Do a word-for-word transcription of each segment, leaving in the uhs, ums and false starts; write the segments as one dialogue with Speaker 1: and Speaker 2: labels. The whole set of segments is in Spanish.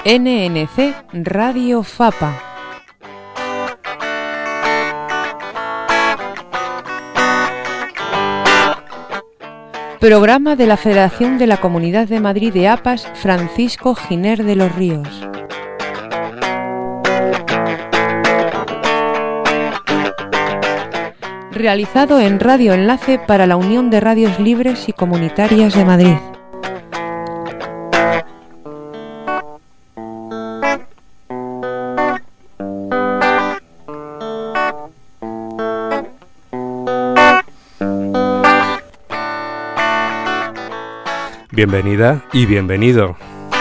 Speaker 1: N N C Radio Fapa. Programa de la Federación de la Comunidad de Madrid de A P A S Francisco Giner de los Ríos. Realizado en Radio Enlace para la Unión de Radios Libres y Comunitarias de Madrid.
Speaker 2: Bienvenida y bienvenido.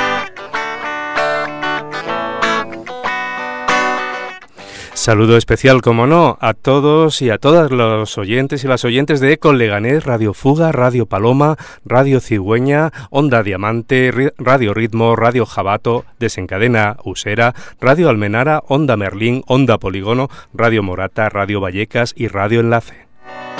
Speaker 2: Saludo especial, como no, a todos y a todas los oyentes y las oyentes de Eco Leganés, Radio Fuga, Radio Paloma, Radio Cigüeña, Onda Diamante, Radio Ritmo, Radio Jabato, Desencadena Usera, Radio Almenara, Onda Merlín, Onda Polígono, Radio Morata, Radio Vallecas y Radio Enlace.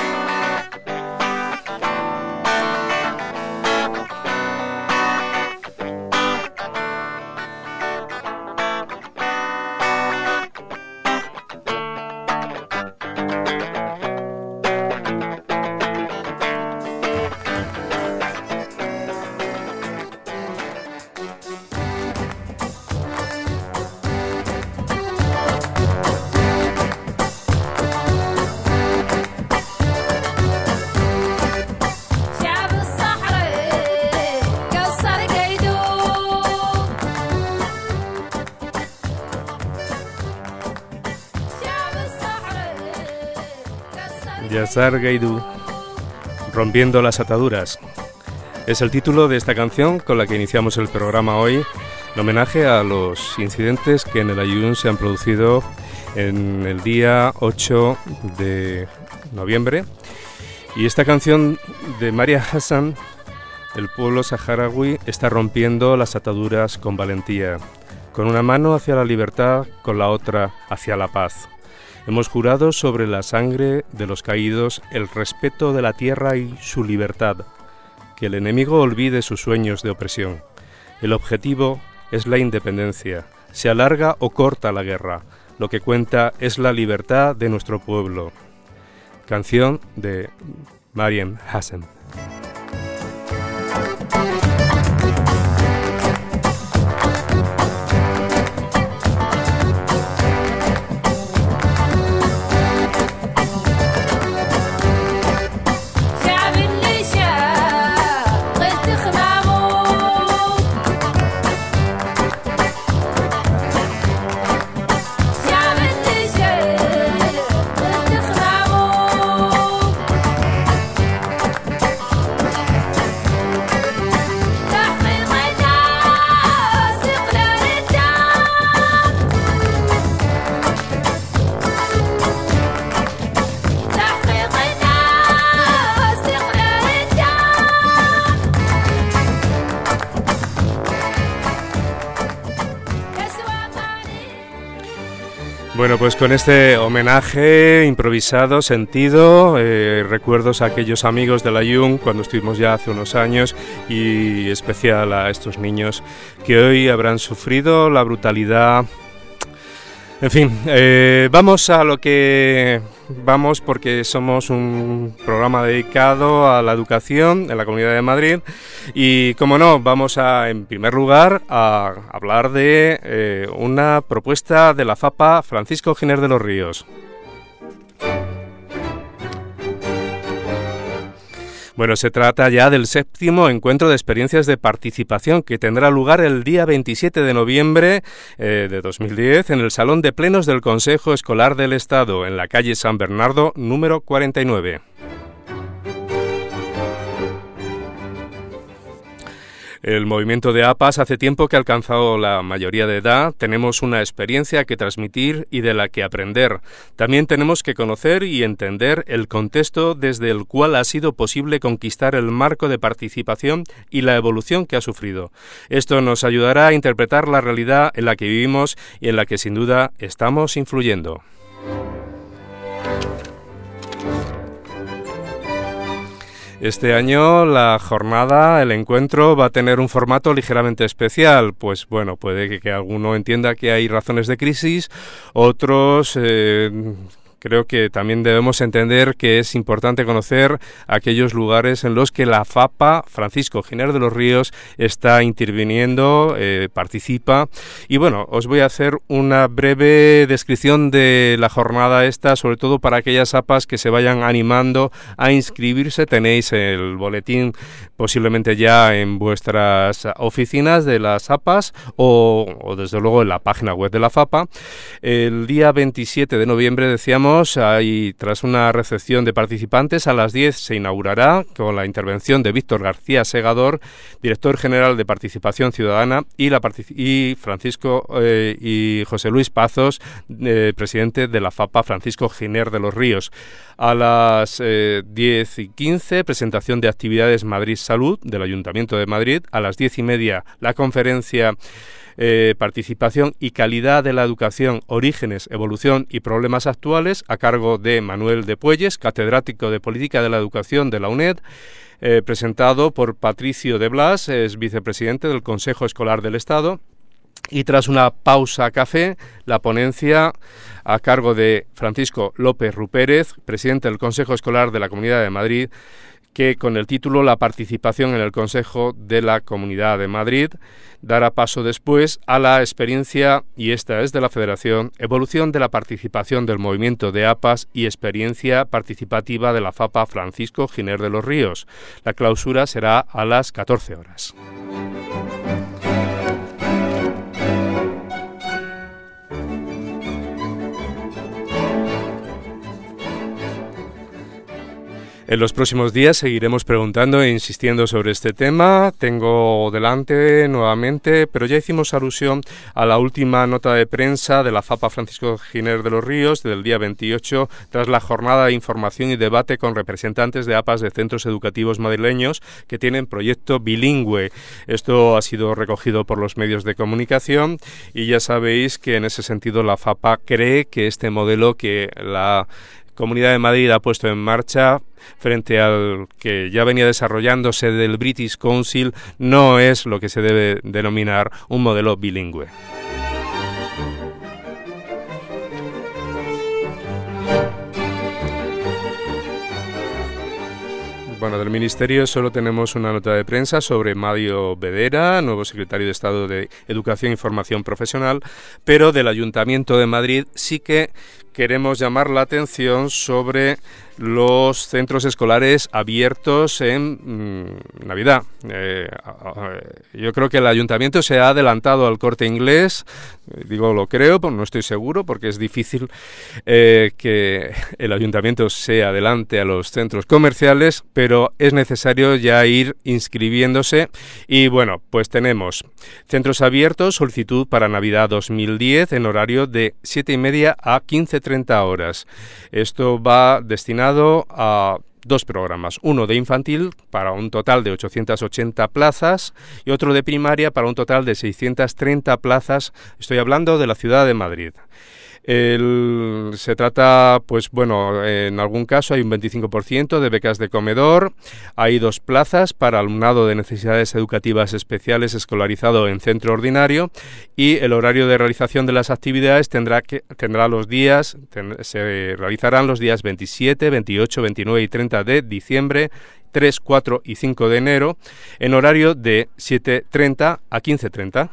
Speaker 2: Yazar Gaidú, Rompiendo las Ataduras, es el título de esta canción con la que iniciamos el programa hoy, en homenaje a los incidentes que en el Aaiún se han producido en el día ocho de noviembre. Y esta canción de Maria Hassan, el pueblo saharaui está rompiendo las ataduras con valentía, con una mano hacia la libertad, con la otra hacia la paz. Hemos jurado sobre la sangre de los caídos el respeto de la tierra y su libertad, que el enemigo olvide sus sueños de opresión. El objetivo es la independencia, se alarga o corta la guerra, lo que cuenta es la libertad de nuestro pueblo. Canción de Maria Hassan. Bueno, pues con este homenaje improvisado, sentido, eh, recuerdos a aquellos amigos del Aaiún cuando estuvimos ya hace unos años y especial a estos niños que hoy habrán sufrido la brutalidad. En fin, eh, vamos a lo que vamos porque somos un programa dedicado a la educación en la Comunidad de Madrid y, como no, vamos a, en primer lugar, a hablar de eh, una propuesta de la Fapa Francisco Giner de los Ríos. Bueno, se trata ya del séptimo encuentro de experiencias de participación que tendrá lugar el día veintisiete de noviembre eh, de dos mil diez en el Salón de Plenos del Consejo Escolar del Estado, en la calle San Bernardo, número cuarenta y nueve. El movimiento de A P A S hace tiempo que ha alcanzado la mayoría de edad, tenemos una experiencia que transmitir y de la que aprender. También tenemos que conocer y entender el contexto desde el cual ha sido posible conquistar el marco de participación y la evolución que ha sufrido. Esto nos ayudará a interpretar la realidad en la que vivimos y en la que sin duda estamos influyendo. Este año la jornada, el encuentro, va a tener un formato ligeramente especial. Pues bueno, puede que, que alguno entienda que hay razones de crisis, otros... Eh, Creo que también debemos entender que es importante conocer aquellos lugares en los que la FAPA, Francisco Giner de los Ríos, está interviniendo, eh, participa. Y bueno, os voy a hacer una breve descripción de la jornada esta, sobre todo para aquellas A P As que se vayan animando a inscribirse. Tenéis el boletín posiblemente ya en vuestras oficinas de las A P As o, o desde luego en la página web de la FAPA. El día veintisiete de noviembre, decíamos, ahí, tras una recepción de participantes, a las diez se inaugurará con la intervención de Víctor García Segador, director general de Participación Ciudadana, y, la partic- y Francisco eh, y José Luis Pazos, eh, presidente de la FAPA, Francisco Giner de los Ríos. A las eh, diez y quince, presentación de actividades Madrid Salud del Ayuntamiento de Madrid. A las diez y media, la conferencia Eh, participación y calidad de la educación, orígenes, evolución y problemas actuales, a cargo de Manuel de Puelles, catedrático de Política de la Educación de la UNED, eh, presentado por Patricio de Blas, es vicepresidente del Consejo Escolar del Estado. Y tras una pausa café, la ponencia a cargo de Francisco López Rupérez, presidente del Consejo Escolar de la Comunidad de Madrid, que con el título La participación en el Consejo de la Comunidad de Madrid dará paso después a la experiencia, y esta es de la Federación, evolución de la participación del movimiento de A P As y experiencia participativa de la FAPA Francisco Giner de los Ríos. La clausura será a las catorce horas. En los próximos días seguiremos preguntando e insistiendo sobre este tema. Tengo delante nuevamente, pero ya hicimos alusión a la última nota de prensa de la FAPA Francisco Giner de los Ríos del día veintiocho, tras la jornada de información y debate con representantes de A P As de centros educativos madrileños que tienen proyecto bilingüe. Esto ha sido recogido por los medios de comunicación y ya sabéis que en ese sentido la FAPA cree que este modelo que la Comunidad de Madrid ha puesto en marcha frente al que ya venía desarrollándose del British Council no es lo que se debe denominar un modelo bilingüe. Bueno, del Ministerio solo tenemos una nota de prensa sobre Mario Bedera, nuevo secretario de Estado de Educación y Formación Profesional, pero del Ayuntamiento de Madrid sí que queremos llamar la atención sobre los centros escolares abiertos en mmm, Navidad. Eh, yo creo que el Ayuntamiento se ha adelantado al Corte Inglés, digo lo creo, pero no estoy seguro porque es difícil eh, que el Ayuntamiento se adelante a los centros comerciales, pero es necesario ya ir inscribiéndose y bueno, pues tenemos centros abiertos, solicitud para Navidad dos mil diez en horario de siete y media a quince treinta horas. Esto va destinado a dos programas, uno de infantil para un total de ochocientas ochenta plazas y otro de primaria para un total de seiscientas treinta plazas. Estoy hablando de la ciudad de Madrid. El, se trata, pues bueno, en algún caso hay un veinticinco por ciento de becas de comedor, hay dos plazas para alumnado de necesidades educativas especiales escolarizado en centro ordinario y el horario de realización de las actividades tendrá que tendrá los días, ten, se realizarán los días veintisiete, veintiocho, veintinueve y treinta de diciembre, tres, cuatro y cinco de enero, en horario de siete treinta a quince treinta.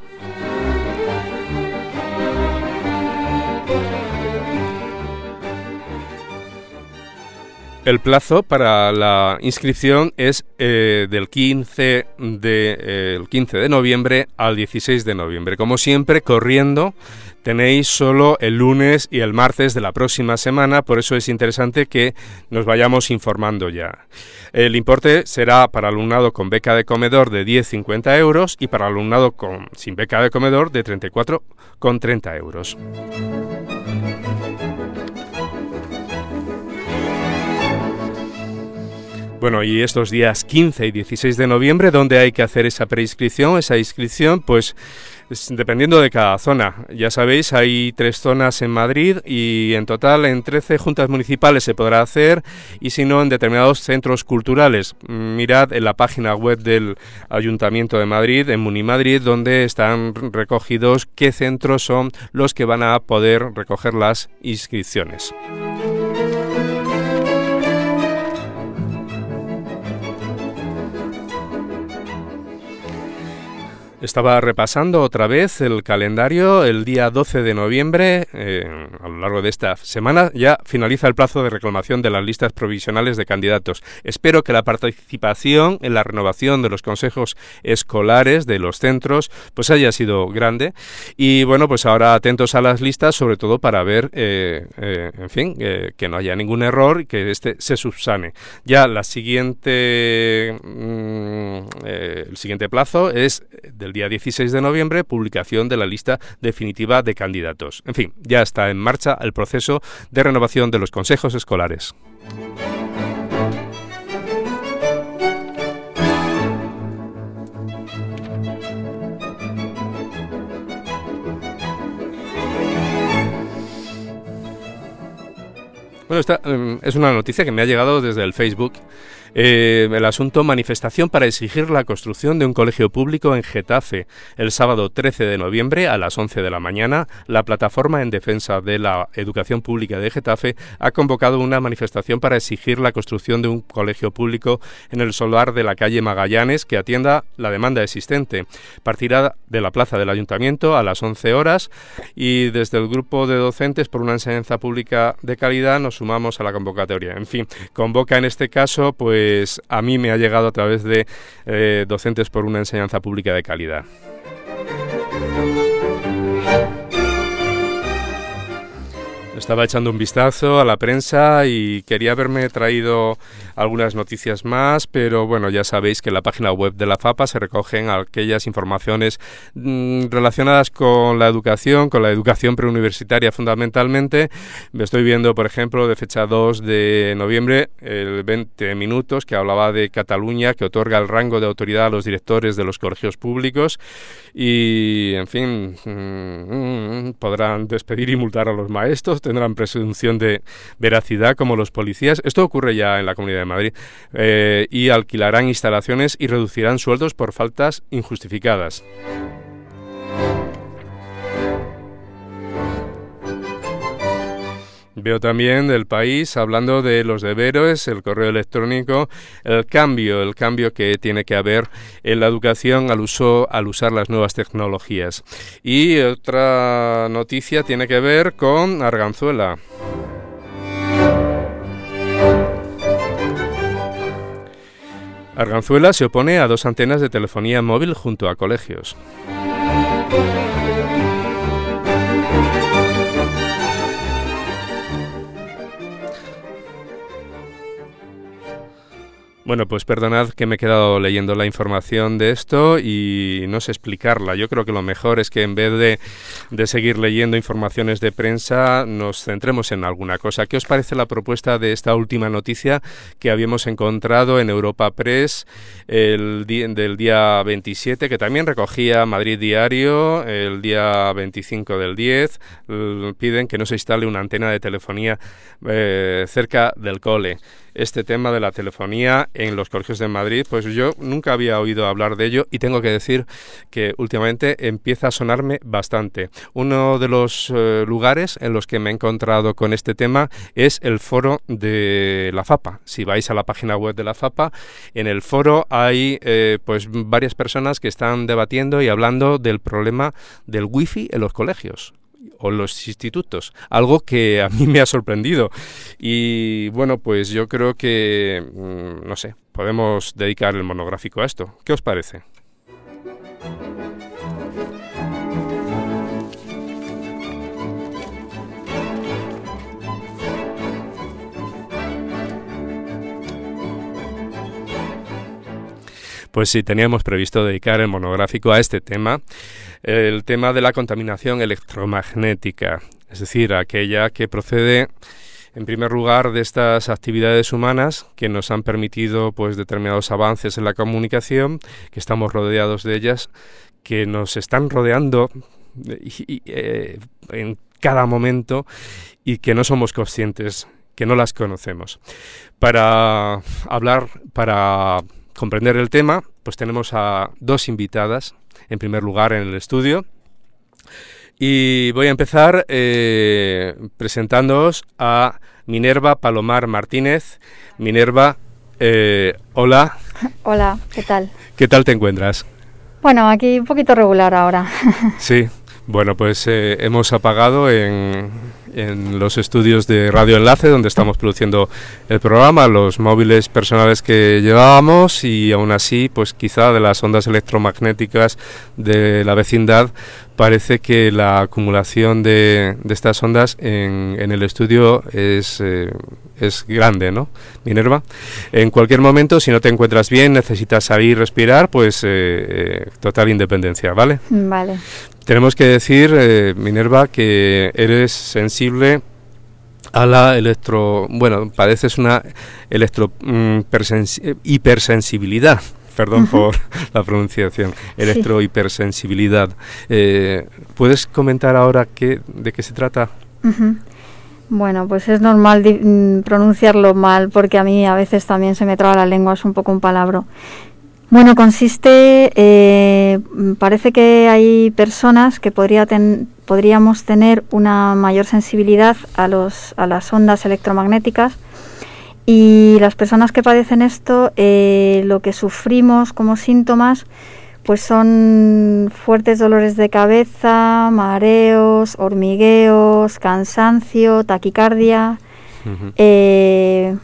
Speaker 2: El plazo para la inscripción es eh, del quince de, eh, el quince de noviembre al dieciséis de noviembre. Como siempre, corriendo, tenéis solo el lunes y el martes de la próxima semana, por eso es interesante que nos vayamos informando ya. El importe será para alumnado con beca de comedor de diez a cincuenta euros y para alumnado con, sin beca de comedor de treinta y cuatro con treinta euros. Bueno, y estos días quince y dieciséis de noviembre, ¿dónde hay que hacer esa preinscripción? Esa inscripción, pues dependiendo de cada zona. Ya sabéis, hay tres zonas en Madrid y en total en trece juntas municipales se podrá hacer, y si no en determinados centros culturales. Mirad en la página web del Ayuntamiento de Madrid, en Munimadrid, donde están recogidos qué centros son los que van a poder recoger las inscripciones. Estaba repasando otra vez el calendario. El día doce de noviembre, eh, a lo largo de esta semana, ya finaliza el plazo de reclamación de las listas provisionales de candidatos. Espero que la participación en la renovación de los consejos escolares de los centros pues haya sido grande. Y bueno, pues ahora atentos a las listas, sobre todo para ver, eh, eh, en fin, eh, que no haya ningún error y que este se subsane. Ya la siguiente, mm, eh, el siguiente plazo es del día dieciséis de noviembre, publicación de la lista definitiva de candidatos. En fin, ya está en marcha el proceso de renovación de los consejos escolares. Bueno, esta um, es una noticia que me ha llegado desde el Facebook. Eh, el asunto: manifestación para exigir la construcción de un colegio público en Getafe. El sábado trece de noviembre a las once de la mañana, la Plataforma en Defensa de la Educación Pública de Getafe ha convocado una manifestación para exigir la construcción de un colegio público en el solar de la calle Magallanes que atienda la demanda existente. Partirá de la plaza del Ayuntamiento a las once horas, y desde el grupo de docentes por una enseñanza pública de calidad nos sumamos a la convocatoria. En fin, convoca en este caso, pues Pues a mí me ha llegado a través de eh, Docentes por una Enseñanza Pública de Calidad. Estaba echando un vistazo a la prensa y quería haberme traído algunas noticias más, pero bueno, ya sabéis que en la página web de la FAPA se recogen aquellas informaciones mmm, relacionadas con la educación, con la educación preuniversitaria fundamentalmente. Me estoy viendo, por ejemplo, de fecha dos de noviembre, el veinte minutos, que hablaba de Cataluña, que otorga el rango de autoridad a los directores de los colegios públicos y, en fin, mmm, podrán despedir y multar a los maestros, tendrán presunción de veracidad como los policías. Esto ocurre ya en la Comunidad de Madrid. Eh, y alquilarán instalaciones y reducirán sueldos por faltas injustificadas. Veo también del País hablando de los deberes, el correo electrónico, el cambio, el cambio que tiene que haber en la educación al uso, al usar las nuevas tecnologías. Y otra noticia tiene que ver con Arganzuela. Arganzuela se opone a dos antenas de telefonía móvil junto a colegios. Bueno, pues perdonad que me he quedado leyendo la información de esto y no sé explicarla. Yo creo que lo mejor es que en vez de, de seguir leyendo informaciones de prensa, nos centremos en alguna cosa. ¿Qué os parece la propuesta de esta última noticia que habíamos encontrado en Europa Press el día, del día veintisiete, que también recogía Madrid Diario el día veinticinco del diez? Piden que no se instale una antena de telefonía eh, cerca del cole. Este tema de la telefonía en los colegios de Madrid, pues yo nunca había oído hablar de ello y tengo que decir que últimamente empieza a sonarme bastante. Uno de los eh, lugares en los que me he encontrado con este tema es el foro de la FAPA. Si vais a la página web de la FAPA, en el foro hay eh, pues varias personas que están debatiendo y hablando del problema del wifi en los colegios o los institutos, algo que a mí me ha sorprendido. Y bueno, pues yo creo que, mmm, no sé, podemos dedicar el monográfico a esto. ¿Qué os parece? Pues sí, teníamos previsto dedicar el monográfico a este tema, el tema de la contaminación electromagnética, es decir, aquella que procede En primer lugar, de estas actividades humanas que nos han permitido pues determinados avances en la comunicación, que estamos rodeados de ellas, que nos están rodeando y, y, eh, en cada momento y que no somos conscientes, que no las conocemos. Para hablar, para comprender el tema, pues tenemos a dos invitadas, en primer lugar en el estudio. Y voy a empezar eh, presentándoos a Minerva Palomar Martínez. Minerva, eh, hola.
Speaker 3: Hola, ¿qué tal?
Speaker 2: ¿Qué tal te encuentras?
Speaker 3: Bueno, aquí un poquito regular ahora.
Speaker 2: Sí, bueno, pues eh, hemos apagado en, en los estudios de Radio Enlace, donde estamos produciendo el programa, los móviles personales que llevábamos, y aún así, pues quizá de las ondas electromagnéticas de la vecindad, parece que la acumulación de, de estas ondas en, en el estudio es, eh, es grande, ¿no, Minerva? En cualquier momento, si no te encuentras bien, necesitas salir, respirar, pues eh, eh, total independencia, ¿vale?
Speaker 3: Vale. Tenemos
Speaker 2: que decir, eh, Minerva, que eres sensible a la electro... Bueno, padeces una electro mm, hipersensibilidad. Perdón uh-huh. por la pronunciación, electrohipersensibilidad. Sí. Eh, ¿Puedes comentar ahora qué, de qué se trata?
Speaker 3: Uh-huh. Bueno, pues es normal di- pronunciarlo mal, porque a mí a veces también se me traba la lengua, es un poco un palabro. Bueno, consiste, eh, parece que hay personas que podría ten, podríamos tener una mayor sensibilidad a, los, a las ondas electromagnéticas. Y las personas que padecen esto, eh, lo que sufrimos como síntomas, pues son fuertes dolores de cabeza, mareos, hormigueos, cansancio, taquicardia, uh-huh. eh,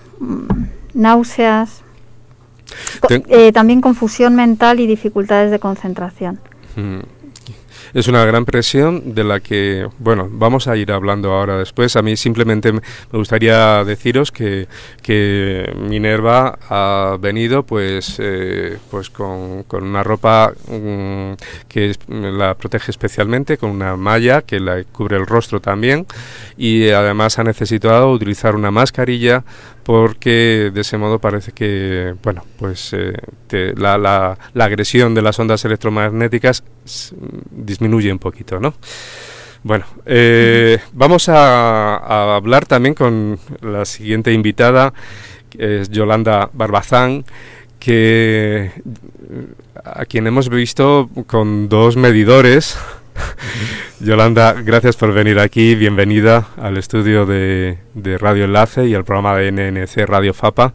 Speaker 3: náuseas, Ten... eh, también confusión mental y dificultades de concentración.
Speaker 2: Uh-huh. Es una gran presión de la que, bueno, vamos a ir hablando ahora después. A mí simplemente me gustaría deciros que, que Minerva ha venido pues, eh, pues con, con una ropa um, que la protege especialmente, con una malla que la cubre el rostro también, y además ha necesitado utilizar una mascarilla porque de ese modo parece que, bueno, pues eh, te, la, la, la agresión de las ondas electromagnéticas disminuye un poquito, ¿no? Bueno, eh, uh-huh. vamos a, a hablar también con la siguiente invitada, que es Yolanda Barbazán, que a quien hemos visto con dos medidores. Yolanda, gracias por venir aquí, bienvenida al estudio de, de Radio Enlace y al programa de N N C Radio FAPA.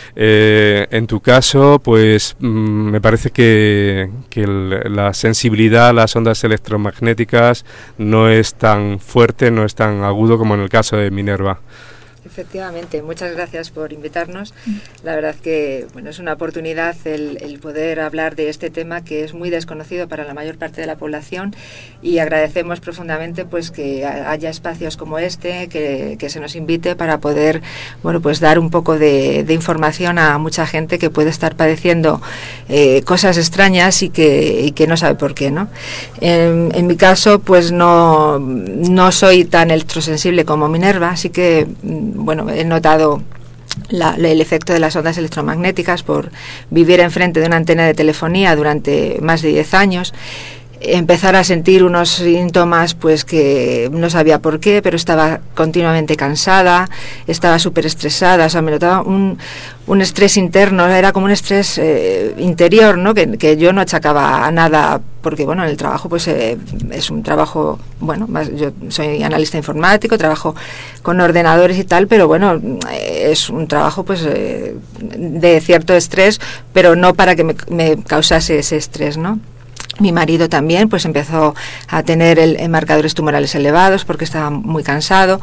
Speaker 2: Eh, en tu caso, pues mm, me parece que, que el, la sensibilidad a las ondas electromagnéticas no es tan fuerte, no es tan agudo como en el caso de Minerva.
Speaker 4: Efectivamente, muchas gracias por invitarnos. La verdad que bueno, es una oportunidad el, el poder hablar de este tema que es muy desconocido para la mayor parte de la población, y agradecemos profundamente pues que haya espacios como este, que, que se nos invite para poder bueno, pues dar un poco de, de información a mucha gente que puede estar padeciendo eh, cosas extrañas y que, y que no sabe por qué, ¿no? En, en mi caso, pues no, no soy tan electrosensible como Minerva, así que bueno, he notado la, el efecto de las ondas electromagnéticas por vivir enfrente de una antena de telefonía durante más de diez años. Empezar a sentir unos síntomas pues que no sabía por qué, pero estaba continuamente cansada, estaba súper estresada, o sea, me notaba un, un estrés interno, era como un estrés eh, interior, ¿no? Que, que yo no achacaba a nada, porque bueno, en el trabajo pues eh, es un trabajo, bueno, más, yo soy analista informático, trabajo con ordenadores y tal, pero bueno, es un trabajo pues eh, de cierto estrés, pero no para que me, me causase ese estrés, ¿no? Mi marido también pues empezó a tener el, el marcadores tumorales elevados porque estaba muy cansado,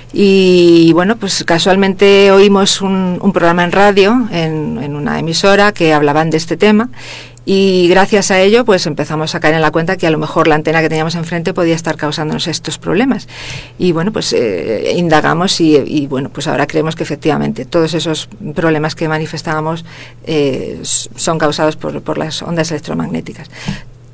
Speaker 4: y bueno, pues casualmente oímos un, un programa en radio, en, en una emisora, que hablaban de este tema, y gracias a ello pues empezamos a caer en la cuenta que a lo mejor la antena que teníamos enfrente podía estar causándonos estos problemas, y bueno, pues eh, indagamos y, y bueno, pues ahora creemos que efectivamente todos esos problemas que manifestábamos eh, son causados por, por las ondas electromagnéticas.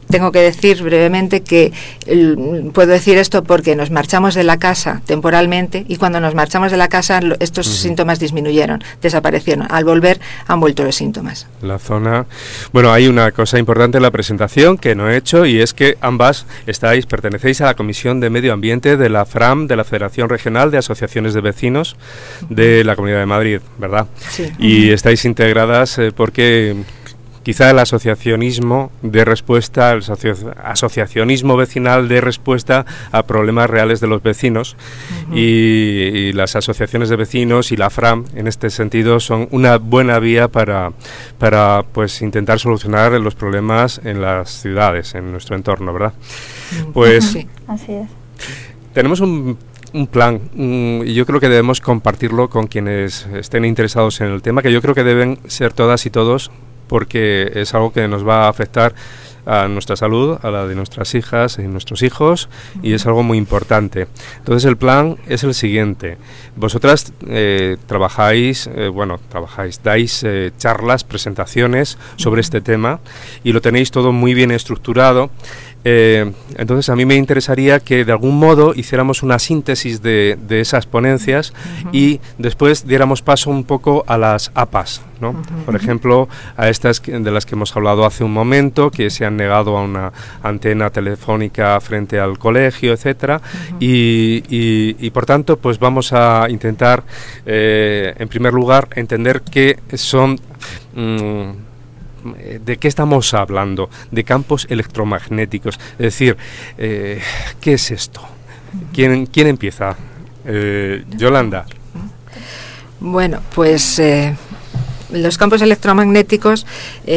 Speaker 4: tengo que decir brevemente que el, puedo decir esto porque nos marchamos de la casa temporalmente y cuando nos marchamos de la casa lo, estos uh-huh. síntomas disminuyeron, desaparecieron. Al volver han vuelto los síntomas.
Speaker 2: La zona... Bueno, hay una cosa importante en la presentación que no he hecho y es que ambas estáis, pertenecéis a la Comisión de Medio Ambiente de la FRAM, de la Federación Regional de Asociaciones de Vecinos de la Comunidad de Madrid, ¿verdad?
Speaker 4: Sí.
Speaker 2: Y uh-huh. estáis integradas eh, porque... Quizá el asociacionismo de respuesta, el asoci- asociacionismo vecinal de respuesta a problemas reales de los vecinos uh-huh. y, y las asociaciones de vecinos y la FRAM en este sentido son una buena vía para, para pues intentar solucionar los problemas en las ciudades, en nuestro entorno, ¿verdad?
Speaker 4: Uh-huh.
Speaker 2: Pues
Speaker 3: sí. Así es.
Speaker 2: Tenemos un un plan y yo creo que debemos compartirlo con quienes estén interesados en el tema, que yo creo que deben ser todas y todos, porque es algo que nos va a afectar a nuestra salud, a la de nuestras hijas y nuestros hijos, y es algo muy importante. Entonces el plan es el siguiente. Vosotras eh, trabajáis, eh, bueno, trabajáis, dais eh, charlas, presentaciones sobre este tema, y lo tenéis todo muy bien estructurado. Eh, entonces a mí me interesaría que de algún modo hiciéramos una síntesis de, de esas ponencias uh-huh. y después diéramos paso un poco a las A P As, ¿no? Uh-huh. Por ejemplo, a estas que, de las que hemos hablado hace un momento, que se han negado a una antena telefónica frente al colegio, etcétera, uh-huh. y, y, y por tanto pues vamos a intentar eh, en primer lugar entender qué son... Mmm, ¿de qué estamos hablando? De campos electromagnéticos. Es decir, eh, ¿qué es esto? ¿Quién, quién empieza? Eh, Yolanda.
Speaker 4: Bueno, pues... Eh Los campos electromagnéticos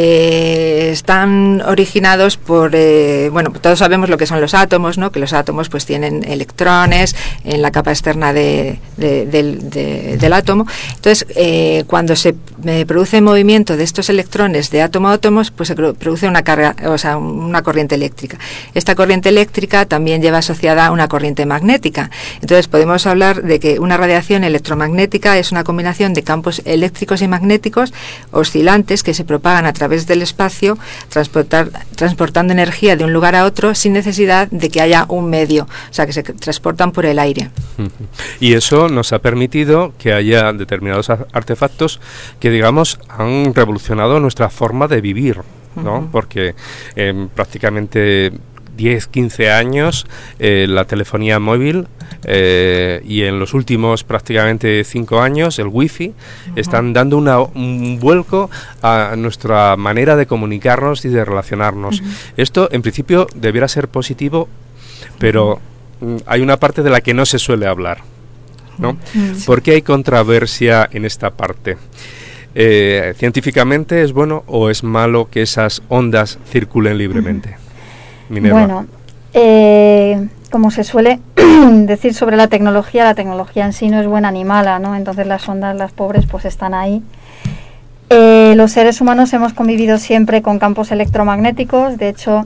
Speaker 4: eh, están originados por, eh, bueno, todos sabemos lo que son los átomos, ¿no? Que los átomos pues tienen electrones en la capa externa de, de, de, de, del átomo. Entonces, eh, cuando se eh, produce movimiento de estos electrones de átomo a átomos, pues se produce una carga, o sea, una corriente eléctrica. Esta corriente eléctrica también lleva asociada una corriente magnética. Entonces, podemos hablar de que una radiación electromagnética es una combinación de campos eléctricos y magnéticos oscilantes que se propagan a través del espacio, transportar, transportando energía de un lugar a otro sin necesidad de que haya un medio, o sea, que se transportan por el aire.
Speaker 2: Y eso nos ha permitido que haya determinados artefactos que, digamos, han revolucionado nuestra forma de vivir, ¿no? Uh-huh. Porque eh, prácticamente diez, quince años eh, la telefonía móvil eh, y en los últimos prácticamente cinco años el wifi uh-huh. están dando una, un vuelco a nuestra manera de comunicarnos y de relacionarnos. Uh-huh. Esto en principio debiera ser positivo, pero uh-huh. hay una parte de la que no se suele hablar, ¿no? Uh-huh. ¿Por qué hay controversia en esta parte? Eh, ¿Científicamente es bueno o es malo que esas ondas circulen libremente? Uh-huh. Minerva.
Speaker 3: Bueno, eh, como se suele decir sobre la tecnología, la tecnología en sí no es buena ni mala, ¿no? Entonces las ondas, las pobres, pues están ahí. Eh, los seres humanos hemos convivido siempre con campos electromagnéticos. De hecho,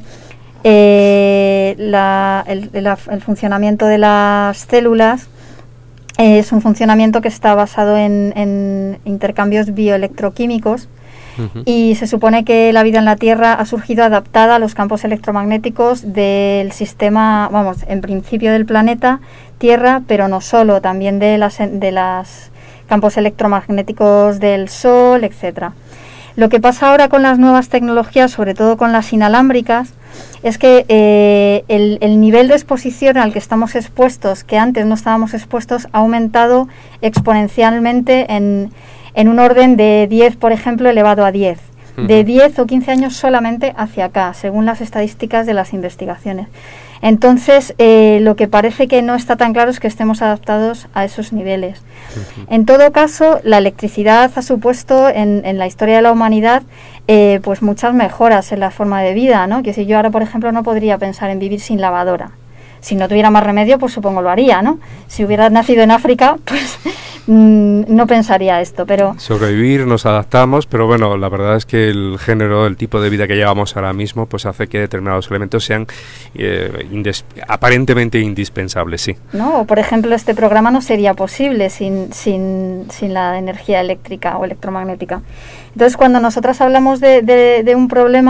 Speaker 3: eh, la, el, la, el funcionamiento de las células eh, es un funcionamiento que está basado en, en intercambios bioelectroquímicos. Uh-huh. Y se supone que la vida en la Tierra ha surgido adaptada a los campos electromagnéticos del sistema, vamos, en principio del planeta Tierra, pero no solo, también de las de los campos electromagnéticos del Sol, etcétera. Lo que pasa ahora con las nuevas tecnologías, sobre todo con las inalámbricas, es que eh, el, el nivel de exposición al que estamos expuestos, que antes no estábamos expuestos, ha aumentado exponencialmente en en un orden de diez, por ejemplo, elevado a diez. Uh-huh. De diez o quince años solamente hacia acá, según las estadísticas de las investigaciones. Entonces, eh, lo que parece que no está tan claro es que estemos adaptados a esos niveles. Uh-huh. En todo caso, la electricidad ha supuesto en, en la historia de la humanidad eh, pues muchas mejoras en la forma de vida, ¿no? Que si yo ahora, por ejemplo, no podría pensar en vivir sin lavadora. Si no tuviera más remedio, pues supongo lo haría, ¿no? Si hubiera nacido en África, pues mmm, no pensaría esto, pero...
Speaker 2: Sobrevivir, nos adaptamos, pero bueno, la verdad es que el género, el tipo de vida que llevamos ahora mismo, pues hace que determinados elementos sean eh, indes- aparentemente indispensables, sí.
Speaker 3: No, o por ejemplo, este programa no sería posible sin, sin, sin la energía eléctrica o electromagnética. Entonces, cuando nosotras hablamos de, de, de un problema,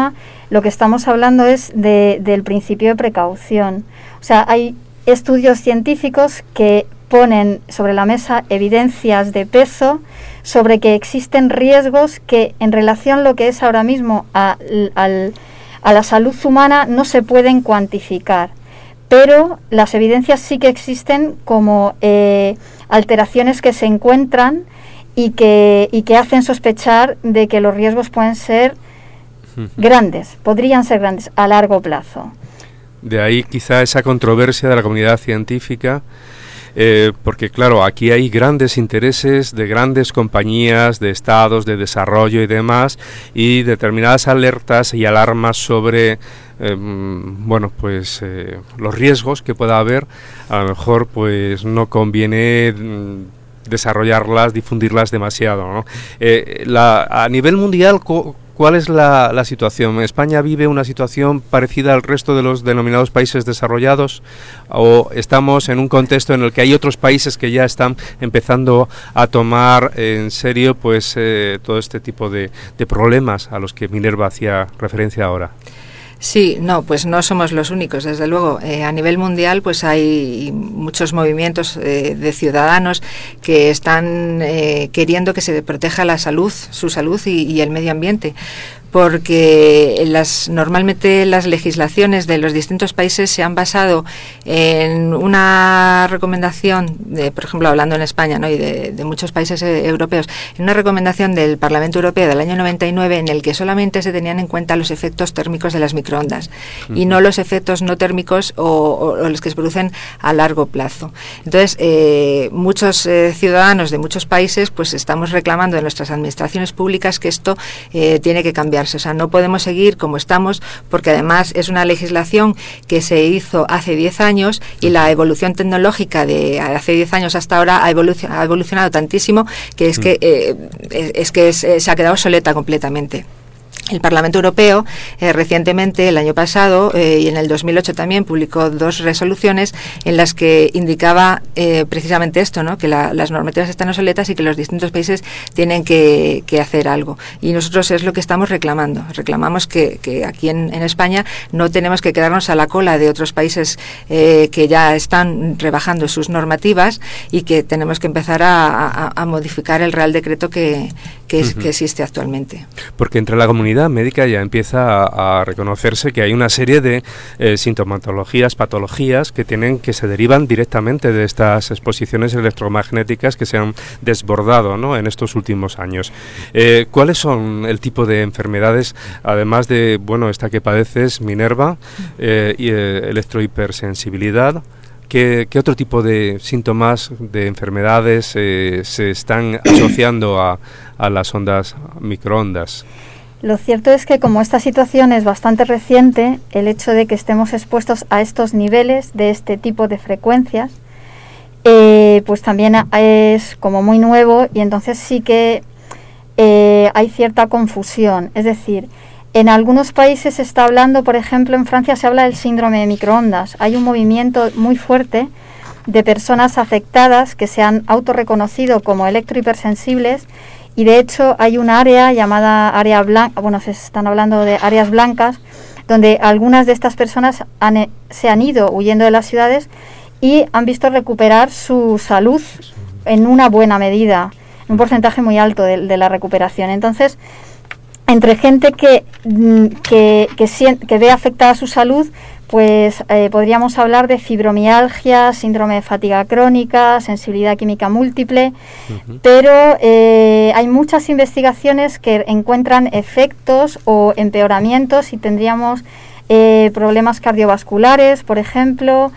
Speaker 3: lo que estamos hablando es de, del principio de precaución. O sea, hay estudios científicos que ponen sobre la mesa evidencias de peso sobre que existen riesgos que en relación a lo que es ahora mismo a, a, a la salud humana no se pueden cuantificar, pero las evidencias sí que existen como eh, alteraciones que se encuentran y que, y que hacen sospechar de que los riesgos pueden ser grandes, podrían ser grandes a largo plazo.
Speaker 2: De ahí quizá esa controversia de la comunidad científica, eh, porque claro, aquí hay grandes intereses de grandes compañías, de estados, de desarrollo y demás, y determinadas alertas y alarmas sobre, eh, bueno, pues eh, los riesgos que pueda haber. A lo mejor pues no conviene mm, desarrollarlas, difundirlas demasiado, ¿no? Eh, la, a nivel mundial, ¿cuál es la, la situación? ¿España vive una situación parecida al resto de los denominados países desarrollados? ¿O estamos en un contexto en el que hay otros países que ya están empezando a tomar en serio pues eh, todo este tipo de, de problemas a los que Minerva hacía referencia ahora?
Speaker 4: Sí, no, pues no somos los únicos, desde luego. Eh, a nivel mundial, pues hay muchos movimientos eh, de ciudadanos que están eh, queriendo que se proteja la salud, su salud y, y el medio ambiente, porque las, normalmente las legislaciones de los distintos países se han basado en una recomendación, de, por ejemplo, hablando en España, ¿no? y de, de muchos países eh, europeos, en una recomendación del Parlamento Europeo del año noventa y nueve en el que solamente se tenían en cuenta los efectos térmicos de las microondas uh-huh. y no los efectos no térmicos o, o, o los que se producen a largo plazo. Entonces, eh, muchos eh, ciudadanos de muchos países pues estamos reclamando de nuestras administraciones públicas que esto eh, tiene que cambiar. O sea, no podemos seguir como estamos, porque además es una legislación que se hizo hace diez años y la evolución tecnológica de hace diez años hasta ahora ha evolucionado, ha evolucionado tantísimo que es que, eh, es, que es, eh, se ha quedado obsoleta completamente. El Parlamento Europeo eh, recientemente, el año pasado eh, y en el dos mil ocho también, publicó dos resoluciones en las que indicaba eh, precisamente esto, ¿no? que la, las normativas están obsoletas y que los distintos países tienen que, que hacer algo. Y nosotros es lo que estamos reclamando. Reclamamos que, que aquí en, en España no tenemos que quedarnos a la cola de otros países eh, que ya están rebajando sus normativas y que tenemos que empezar a, a, a modificar el Real Decreto que, que, es, uh-huh. que existe actualmente.
Speaker 2: Porque entre la comunidad médica ya empieza a, a reconocerse que hay una serie de eh, sintomatologías, patologías que tienen que se derivan directamente de estas exposiciones electromagnéticas que se han desbordado, ¿no? en estos últimos años. Eh, ¿Cuáles son el tipo de enfermedades, además de, bueno, esta que padeces, Minerva, eh, y eh, electrohipersensibilidad? ¿Qué, ¿Qué otro tipo de síntomas, de enfermedades eh, se están asociando a, a las ondas microondas?
Speaker 3: Lo cierto es que como esta situación es bastante reciente, el hecho de que estemos expuestos a estos niveles de este tipo de frecuencias, eh, pues también es como muy nuevo y entonces sí que eh, hay cierta confusión. Es decir, en algunos países se está hablando, por ejemplo, en Francia se habla del síndrome de microondas. Hay un movimiento muy fuerte de personas afectadas que se han autorreconocido como electrohipersensibles. Y de hecho hay una área llamada área blanca, bueno, se están hablando de áreas blancas, donde algunas de estas personas han, se han ido huyendo de las ciudades y han visto recuperar su salud en una buena medida, un porcentaje muy alto de, de la recuperación. Entonces, entre gente que, que, que, siente, que ve afectada su salud, pues eh, podríamos hablar de fibromialgia, síndrome de fatiga crónica, sensibilidad química múltiple, uh-huh. pero eh, hay muchas investigaciones que encuentran efectos o empeoramientos y tendríamos eh, problemas cardiovasculares, por ejemplo.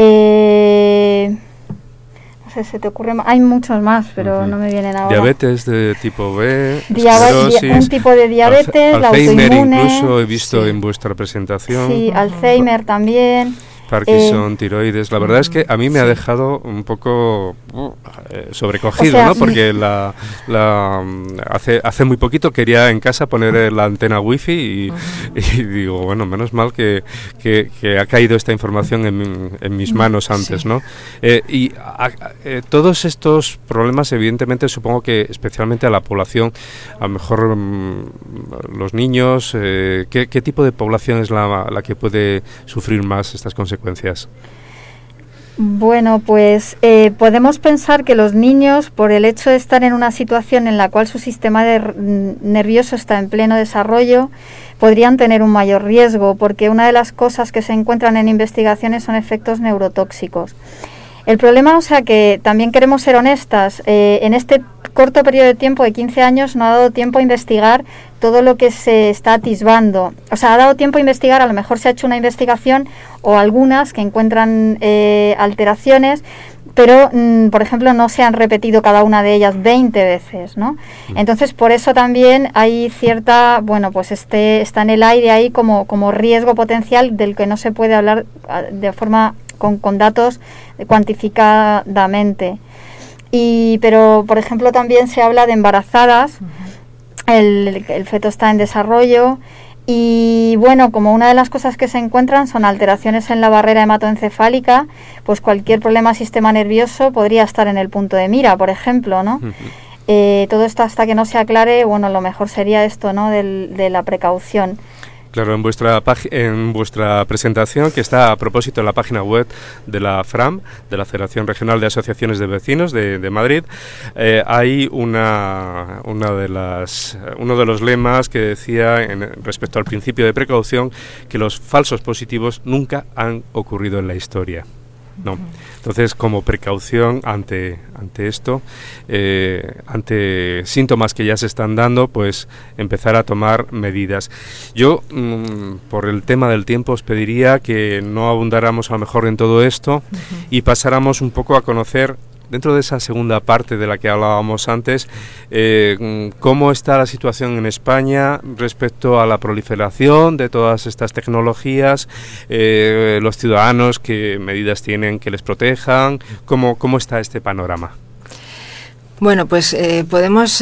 Speaker 3: Eh, no sé, se te ocurre más. Hay muchos más, pero uh-huh. no me vienen ahora.
Speaker 2: Diabetes de tipo B,
Speaker 3: Diabetes, un tipo de diabetes,
Speaker 2: Alzheimer,
Speaker 3: la autoinmune.
Speaker 2: Incluso he visto sí. en vuestra presentación.
Speaker 3: Sí, Alzheimer también.
Speaker 2: Parkinson,
Speaker 3: eh,
Speaker 2: tiroides. La verdad es que a mí me sí. ha dejado un poco uh, eh, sobrecogido, o sea, ¿no? Porque la, la hace hace muy poquito quería en casa poner la antena wifi y, uh-huh. y digo, bueno, menos mal que, que, que ha caído esta información en, en mis manos antes, sí. ¿no? Eh, y a, eh, todos estos problemas, evidentemente, supongo que especialmente a la población, a lo mejor um, los niños, eh, ¿qué, ¿qué tipo de población es la, la que puede sufrir más estas consecuencias? consecuencias?
Speaker 3: Bueno, pues eh, podemos pensar que los niños, por el hecho de estar en una situación en la cual su sistema de, nervioso está en pleno desarrollo, podrían tener un mayor riesgo, porque una de las cosas que se encuentran en investigaciones son efectos neurotóxicos. El problema, o sea que también queremos ser honestas, eh, en este corto periodo de tiempo de quince años no ha dado tiempo a investigar todo lo que se está atisbando. O sea, ha dado tiempo a investigar, a lo mejor se ha hecho una investigación o algunas que encuentran eh, alteraciones, pero, mm, por ejemplo, no se han repetido cada una de ellas veinte veces, ¿no? Entonces, por eso también hay cierta, bueno, pues este está en el aire ahí como, como riesgo potencial del que no se puede hablar de forma con, con datos cuantificadamente. Y, pero, por ejemplo, también se habla de embarazadas, uh-huh. el, el feto está en desarrollo y, bueno, como una de las cosas que se encuentran son alteraciones en la barrera hematoencefálica, pues cualquier problema del sistema nervioso podría estar en el punto de mira, por ejemplo, ¿no? Uh-huh. Eh, todo esto hasta que no se aclare, bueno, lo mejor sería esto, ¿no?, Del, de la precaución.
Speaker 2: Claro, en vuestra en vuestra presentación, que está a propósito en la página web de la FRAM, de la Federación Regional de Asociaciones de Vecinos de, de Madrid, eh, hay una, una de las, uno de los lemas que decía, en, respecto al principio de precaución, que los falsos positivos nunca han ocurrido en la historia. No. Entonces, como precaución ante ante esto, eh, ante síntomas que ya se están dando, pues empezar a tomar medidas. Yo, mmm, por el tema del tiempo, os pediría que no abundáramos a lo mejor en todo esto uh-huh. y pasáramos un poco a conocer, dentro de esa segunda parte de la que hablábamos antes, eh, cómo está la situación en España respecto a la proliferación de todas estas tecnologías, eh, los ciudadanos, qué medidas tienen que les protejan, cómo, cómo está este panorama.
Speaker 4: Bueno, pues eh, podemos,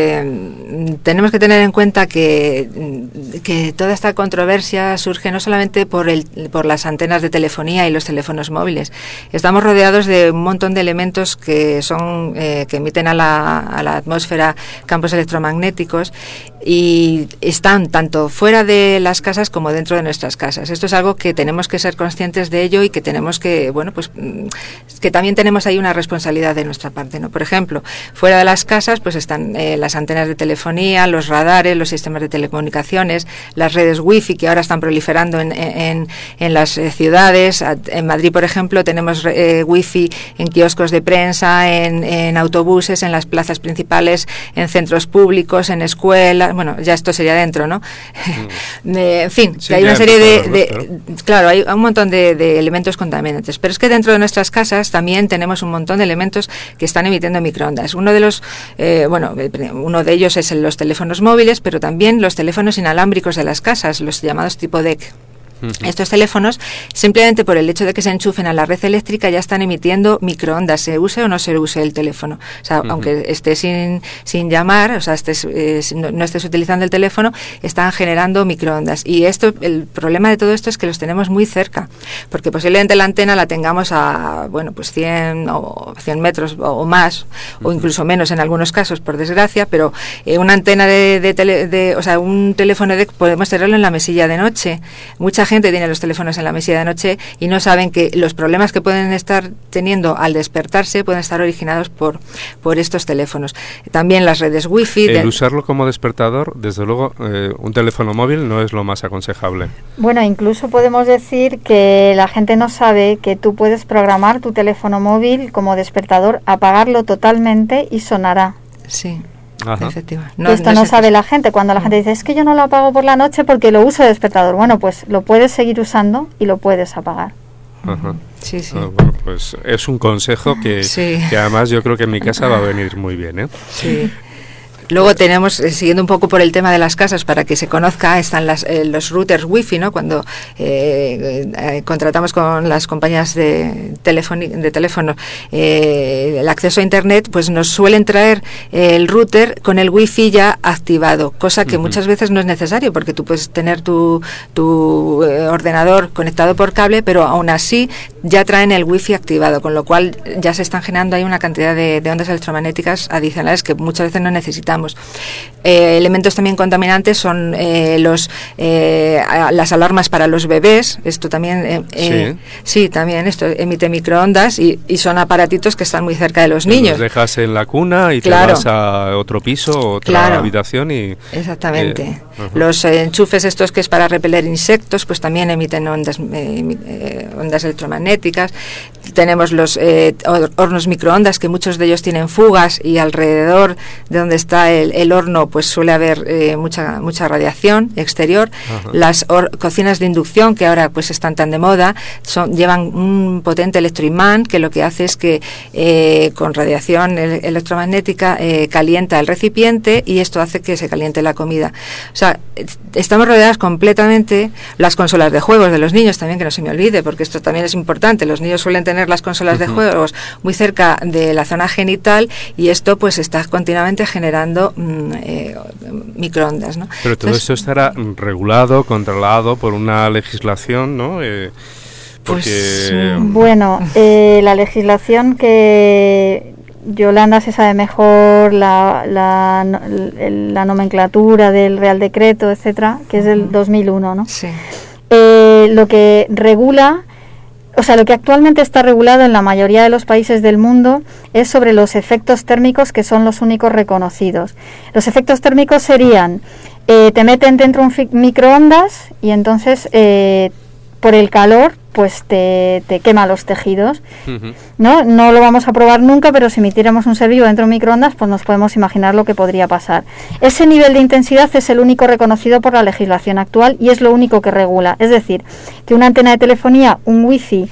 Speaker 4: eh, tenemos que tener en cuenta que, que toda esta controversia surge no solamente por, el, por las antenas de telefonía y los teléfonos móviles. Estamos rodeados de un montón de elementos que son eh, que emiten a la, a la atmósfera campos electromagnéticos y están tanto fuera de las casas como dentro de nuestras casas. Esto es algo que tenemos que ser conscientes de ello y que tenemos que, bueno, pues que también tenemos ahí una responsabilidad de nuestra parte, ¿no? Por ejemplo, fuera de las casas pues están eh, las antenas de telefonía, los radares, los sistemas de telecomunicaciones, las redes wifi que ahora están proliferando en, en, en las eh, ciudades. En Madrid, por ejemplo, tenemos eh, wifi en kioscos de prensa, en, en autobuses, en las plazas principales, en centros públicos, en escuelas. Bueno, ya esto sería dentro, ¿no? Mm. eh, en fin, sí, que hay una serie de, de, claro. claro, hay un montón de, de elementos contaminantes, pero es que dentro de nuestras casas también tenemos un montón de elementos que están emitiendo microondas. Uno de los, eh, bueno, uno de ellos es en los teléfonos móviles, pero también los teléfonos inalámbricos de las casas, los llamados tipo D E C. Estos teléfonos, simplemente por el hecho de que se enchufen a la red eléctrica, ya están emitiendo microondas, se use o no se use el teléfono. O sea, uh-huh. aunque estés sin, sin llamar, o sea, estés, eh, no, no estés utilizando el teléfono, están generando microondas. Y esto, el problema de todo esto es que los tenemos muy cerca, porque posiblemente la antena la tengamos a, bueno, pues cien o cien metros o más, uh-huh. o incluso menos en algunos casos, por desgracia, pero eh, una antena de, de, tele, de, o sea, un teléfono de podemos tenerlo en la mesilla de noche. Mucha gente gente tiene los teléfonos en la mesilla de noche y no saben que los problemas que pueden estar teniendo al despertarse pueden estar originados por, por estos teléfonos. También las redes wifi.
Speaker 2: El
Speaker 4: de...
Speaker 2: usarlo como despertador, desde luego, eh, un teléfono móvil no es lo más aconsejable.
Speaker 3: Bueno, incluso podemos decir que la gente no sabe que tú puedes programar tu teléfono móvil como despertador, apagarlo totalmente y sonará.
Speaker 4: Sí.
Speaker 2: Ajá.
Speaker 3: No, esto no, no sabe la gente. Cuando la gente dice, es que yo no lo apago por la noche porque lo uso de despertador. Bueno, pues lo puedes seguir usando y lo puedes apagar.
Speaker 2: Ajá.
Speaker 4: Sí, sí.
Speaker 2: Ah, bueno, pues es un consejo que,
Speaker 4: sí.
Speaker 2: que además yo creo que en mi casa va a venir muy bien, ¿eh?
Speaker 4: Sí. Luego tenemos, eh, siguiendo un poco por el tema de las casas, para que se conozca, están las, eh, los routers wifi, ¿no? Cuando eh, eh, contratamos con las compañías de, de teléfono eh, el acceso a internet, pues nos suelen traer eh, el router con el wifi ya activado, cosa que uh-huh. muchas veces no es necesario, porque tú puedes tener tu, tu eh, ordenador conectado por cable, pero aún así ya traen el wifi activado, con lo cual ya se están generando ahí una cantidad de, de ondas electromagnéticas adicionales que muchas veces no necesitamos. Eh, elementos también contaminantes son eh, los eh, a, las alarmas para los bebés. Esto también eh, eh, sí. sí, también esto emite microondas y, y son aparatitos que están muy cerca de los niños.
Speaker 2: Los dejas en la cuna y
Speaker 4: claro.
Speaker 2: te vas a otro piso, otra claro. habitación y
Speaker 4: exactamente.
Speaker 2: Eh, uh-huh.
Speaker 4: Los eh, enchufes estos que es para repeler insectos, pues también emiten ondas eh, eh, ondas electromagnéticas. Tenemos los eh, hornos microondas, que muchos de ellos tienen fugas y alrededor de donde está el, el horno pues suele haber eh, mucha mucha radiación exterior. Ajá. Las or- cocinas de inducción, que ahora pues están tan de moda, son llevan un potente electroimán que lo que hace es que eh, con radiación el- electromagnética eh, calienta el recipiente y esto hace que se caliente la comida. O sea, estamos rodeadas completamente. Las consolas de juegos de los niños también, que no se me olvide, porque esto también es importante. Los niños suelen tener las consolas uh-huh. de juegos muy cerca de la zona genital y esto pues está continuamente generando mm, eh, microondas, ¿no?
Speaker 2: Pero todo Entonces, esto estará regulado, controlado por una legislación, ¿no? Eh, porque...
Speaker 3: Pues, bueno, eh, la legislación que Yolanda se sabe mejor, la, la, la, la nomenclatura del Real Decreto, etcétera, que es del dos mil uno, ¿no?
Speaker 4: Sí.
Speaker 3: Eh, lo que regula... O sea, lo que actualmente está regulado en la mayoría de los países del mundo es sobre los efectos térmicos, que son los únicos reconocidos. Los efectos térmicos serían, eh, te meten dentro un fi- microondas y entonces eh, por el calor pues te, te quema los tejidos. Uh-huh. ¿No? No lo vamos a probar nunca, pero si metiéramos un ser vivo dentro de un microondas, pues nos podemos imaginar lo que podría pasar. Ese nivel de intensidad es el único reconocido por la legislación actual y es lo único que regula. Es decir, que una antena de telefonía, un wifi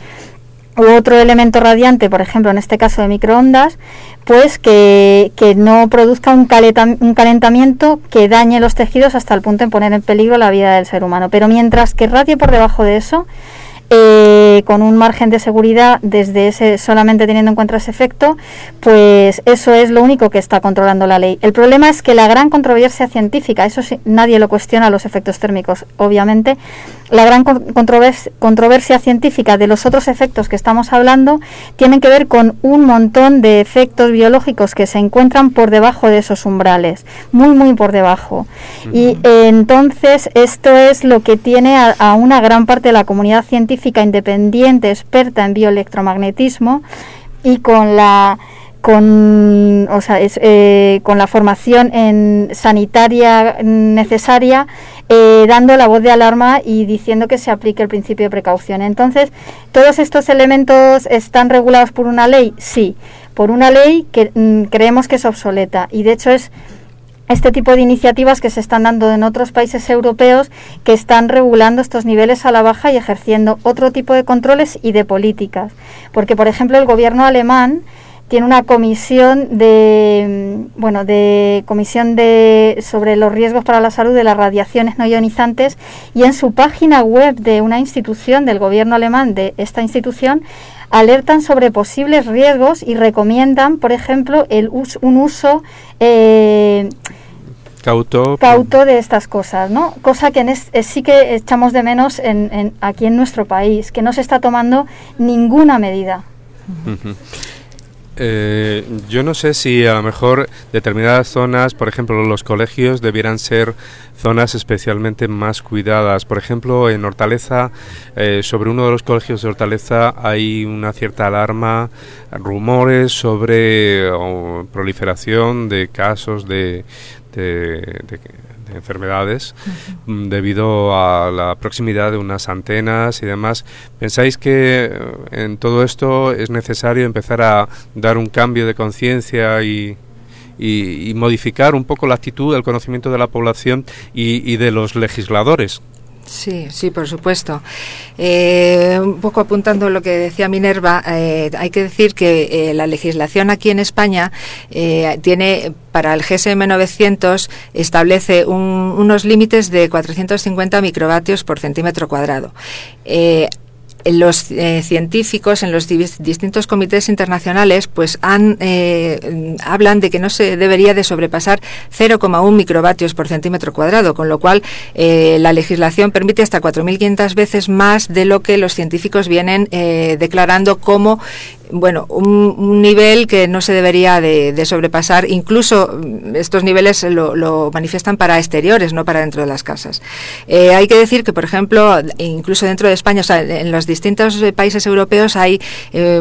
Speaker 3: u otro elemento radiante, por ejemplo, en este caso de microondas, pues que, que no produzca un, caleta, un calentamiento que dañe los tejidos hasta el punto de poner en peligro la vida del ser humano. Pero mientras que radie por debajo de eso, Eh, con un margen de seguridad desde ese, solamente teniendo en cuenta ese efecto, pues eso es lo único que está controlando la ley. El problema es que la gran controversia científica, eso sí, nadie lo cuestiona, los efectos térmicos, obviamente, la gran controversia, controversia científica de los otros efectos que estamos hablando tienen que ver con un montón de efectos biológicos que se encuentran por debajo de esos umbrales, muy muy por debajo. Uh-huh. Y eh, entonces esto es lo que tiene a, a una gran parte de la comunidad científica independiente, experta en bioelectromagnetismo y con la con o sea es, eh, con la formación en sanitaria necesaria, eh, dando la voz de alarma y diciendo que se aplique el principio de precaución. Entonces, ¿todos estos elementos están regulados por una ley? Sí, por una ley que mm, creemos que es obsoleta, y de hecho es este tipo de iniciativas que se están dando en otros países europeos que están regulando estos niveles a la baja y ejerciendo otro tipo de controles y de políticas. Porque, por ejemplo, el gobierno alemán tiene una comisión de bueno de comisión de sobre los riesgos para la salud de las radiaciones no ionizantes, y en su página web de una institución del gobierno alemán, de esta institución, alertan sobre posibles riesgos y recomiendan, por ejemplo, el us- un uso eh,
Speaker 2: Cauto.
Speaker 3: cauto de estas cosas, ¿no? Cosa que en es, es, sí que echamos de menos en, en, aquí en nuestro país, que no se está tomando ninguna medida.
Speaker 2: Uh-huh. Eh, yo no sé si a lo mejor determinadas zonas, por ejemplo los colegios, debieran ser zonas especialmente más cuidadas. Por ejemplo, en Hortaleza, eh, sobre uno de los colegios de Hortaleza hay una cierta alarma, rumores sobre oh, proliferación de casos de, de, de, de enfermedades uh-huh. debido a la proximidad de unas antenas y demás. ¿Pensáis que en todo esto es necesario empezar a dar un cambio de conciencia y, y, y modificar un poco la actitud, el conocimiento de la población y, y de los legisladores?
Speaker 4: Sí, sí, por supuesto. Eh, un poco apuntando lo que decía Minerva, eh, hay que decir que eh, la legislación aquí en España eh, tiene, para el G S M novecientos, establece un, unos límites de cuatrocientos cincuenta microvatios por centímetro cuadrado. Eh, Los eh, científicos en los distintos comités internacionales pues han eh, hablan de que no se debería de sobrepasar cero coma uno microvatios por centímetro cuadrado, con lo cual eh, la legislación permite hasta cuatro mil quinientas veces más de lo que los científicos vienen eh, declarando como bueno, un, un nivel que no se debería de, de sobrepasar. Incluso estos niveles lo, lo manifiestan para exteriores, no para dentro de las casas. Eh, hay que decir que, por ejemplo, incluso dentro de España, o sea, en los distintos países europeos hay eh,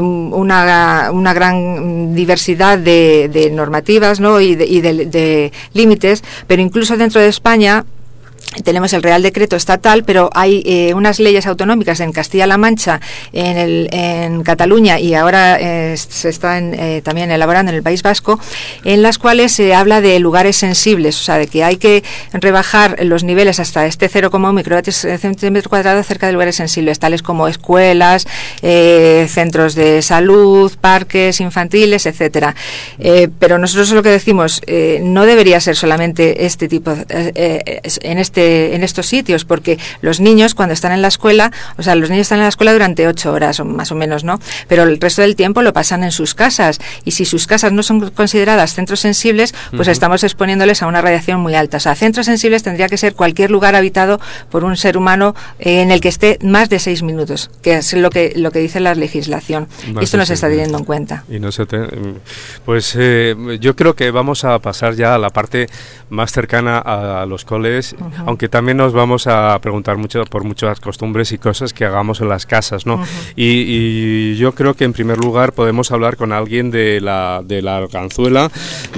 Speaker 4: una, una gran diversidad de, de normativas, ¿no? y de, y de, de límites, pero incluso dentro de España tenemos el Real Decreto estatal, pero hay eh, unas leyes autonómicas en Castilla-La Mancha, en, el, en Cataluña y ahora eh, se están eh, también elaborando en el País Vasco, en las cuales se habla de lugares sensibles, o sea, de que hay que rebajar los niveles hasta este cero coma uno microvatios por centímetro cuadrado cerca de lugares sensibles, tales como escuelas, eh, centros de salud, parques infantiles, etcétera. Eh, pero nosotros lo que decimos, eh, no debería ser solamente este tipo, eh, eh, en este en estos sitios, porque los niños cuando están en la escuela, o sea, los niños están en la escuela durante ocho horas o más o menos, ¿no? Pero el resto del tiempo lo pasan en sus casas, y si sus casas no son consideradas centros sensibles, pues uh-huh. estamos exponiéndoles a una radiación muy alta. O sea, centros sensibles tendría que ser cualquier lugar habitado por un ser humano eh, en el que esté más de seis minutos, que es lo que lo que dice la legislación. Más y esto no se está teniendo en cuenta.
Speaker 2: Y no se te, pues eh, yo creo que vamos a pasar ya a la parte más cercana a, a los coles, uh-huh. aunque también nos vamos a preguntar mucho por muchas costumbres y cosas que hagamos en las casas, ¿no? Uh-huh. y, y yo creo que en primer lugar podemos hablar con alguien de la de la Arganzuela,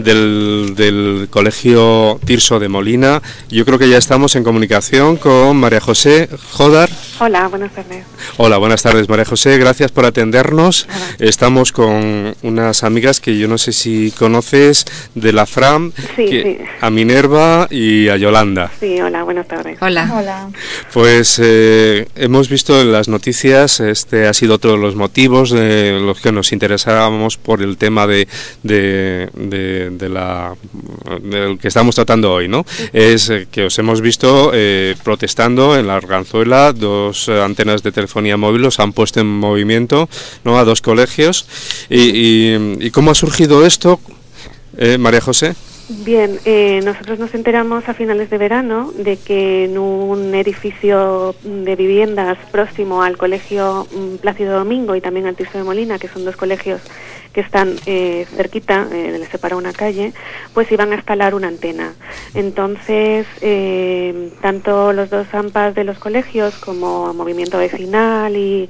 Speaker 2: del, del Colegio Tirso de Molina. Yo creo que ya estamos en comunicación con María José Jodar.
Speaker 5: Hola, buenas tardes.
Speaker 2: Hola, buenas tardes, María José, gracias por atendernos. Hola. Estamos con unas amigas que yo no sé si conoces de la Fram,
Speaker 5: sí,
Speaker 2: que,
Speaker 5: sí.
Speaker 2: a Minerva y a Yolanda.
Speaker 5: Sí, hola, buenas tardes.
Speaker 4: Hola.
Speaker 3: Hola.
Speaker 2: Pues eh, hemos visto en las noticias, este ha sido otro de los motivos de los que nos interesábamos por el tema de, de, de, de la del que estamos tratando hoy, ¿no? Sí. Es eh, que os hemos visto eh, protestando en la Arganzuela, dos eh, antenas de telefonía móvil los han puesto en movimiento, ¿no? A dos colegios. ¿Y, y, y cómo ha surgido esto, eh, María José?
Speaker 5: Bien, eh, nosotros nos enteramos a finales de verano de que en un edificio de viviendas próximo al colegio Plácido Domingo y también al Tirso de Molina, que son dos colegios que están eh, cerquita, eh, les separa una calle, pues iban a instalar una antena. Entonces, eh, tanto los dos AMPAs de los colegios como Movimiento Vecinal y,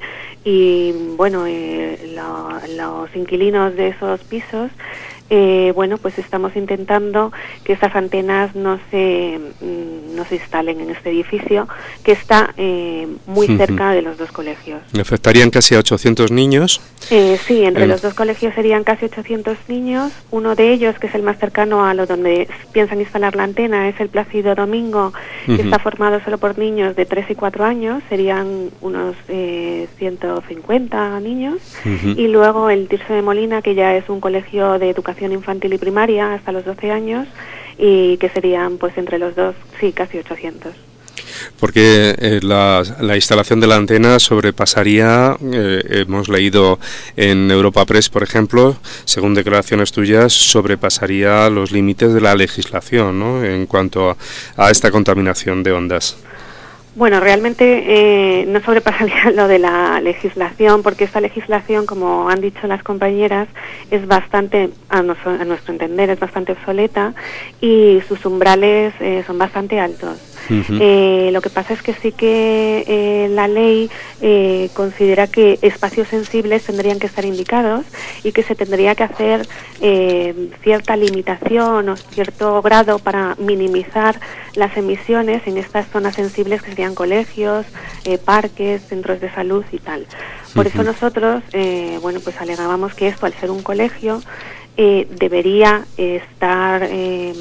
Speaker 5: y bueno, eh, lo, los inquilinos de esos pisos, Eh, bueno, pues estamos intentando que estas antenas no se no se instalen en este edificio que está eh, muy uh-huh. cerca de los dos colegios.
Speaker 2: ¿Afectarían casi a ochocientos niños?
Speaker 5: Eh, sí, entre
Speaker 2: eh.
Speaker 5: los dos colegios serían casi ochocientos niños. Uno de ellos, que es el más cercano a lo donde piensan instalar la antena, es el Plácido Domingo, uh-huh. que está formado solo por niños de tres y cuatro años, serían unos eh, ciento cincuenta niños. Uh-huh. Y luego el Tirso de Molina, que ya es un colegio de educación infantil y primaria hasta los doce años, y que serían pues entre los dos, sí, casi ochocientos.
Speaker 2: Porque eh, la, la instalación de la antena sobrepasaría, eh, hemos leído en Europa Press, por ejemplo, según declaraciones tuyas, sobrepasaría los límites de la legislación, ¿no?, en cuanto a, a esta contaminación de ondas.
Speaker 5: Bueno, realmente eh, no sobrepasaría lo de la legislación, porque esta legislación, como han dicho las compañeras, es bastante, a nuestro, a nuestro entender, es bastante obsoleta y sus umbrales eh, son bastante altos. Uh-huh. Eh, lo que pasa es que sí que eh, la ley eh, considera que espacios sensibles tendrían que estar indicados y que se tendría que hacer eh, cierta limitación o cierto grado para minimizar las emisiones en estas zonas sensibles que serían colegios, eh, parques, centros de salud y tal. Por uh-huh. eso nosotros, eh, bueno, pues alegábamos que esto, al ser un colegio, Eh, debería eh, estar, eh,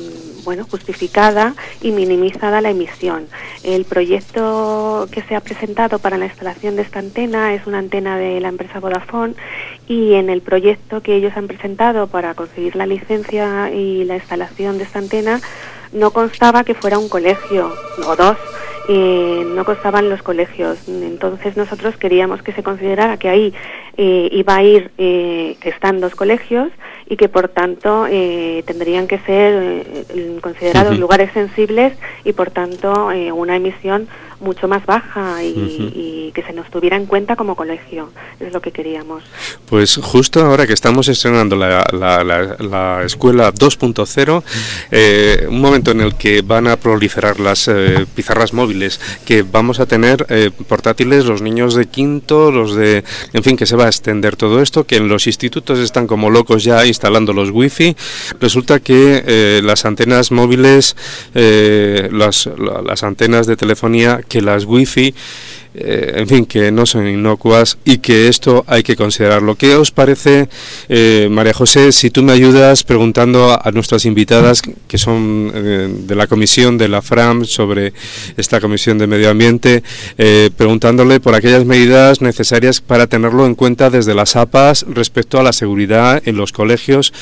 Speaker 5: bueno, justificada y minimizada la emisión. El proyecto que se ha presentado para la instalación de esta antena es una antena de la empresa Vodafone, y en el proyecto que ellos han presentado para conseguir la licencia y la instalación de esta antena no constaba que fuera un colegio o dos. Eh, no constaban los colegios. Entonces nosotros queríamos que se considerara que ahí eh, iba a ir, eh, que están dos colegios, y que por tanto eh, tendrían que ser eh, considerados uh-huh. lugares sensibles, y por tanto eh, una emisión mucho más baja y, uh-huh. y que se nos tuviera en cuenta como colegio. Es lo que queríamos.
Speaker 2: Pues justo ahora que estamos estrenando la, la, la, la escuela dos punto cero, eh, un momento en el que van a proliferar las eh, pizarras móviles, que vamos a tener eh, portátiles los niños de quinto, los de... En fin, que se va a extender todo esto, que en los institutos están como locos ya instalando los wifi. Resulta que eh, las antenas móviles, eh, las, las antenas de telefonía, que las wifi, eh, en fin, que no son inocuas y que esto hay que considerarlo. ¿Qué os parece, eh, María José, si tú me ayudas preguntando a nuestras invitadas, que son eh, de la comisión de la Fram, sobre esta comisión de medio ambiente, eh, preguntándole por aquellas medidas necesarias para tenerlo en cuenta desde las A P As respecto a la seguridad en los colegios?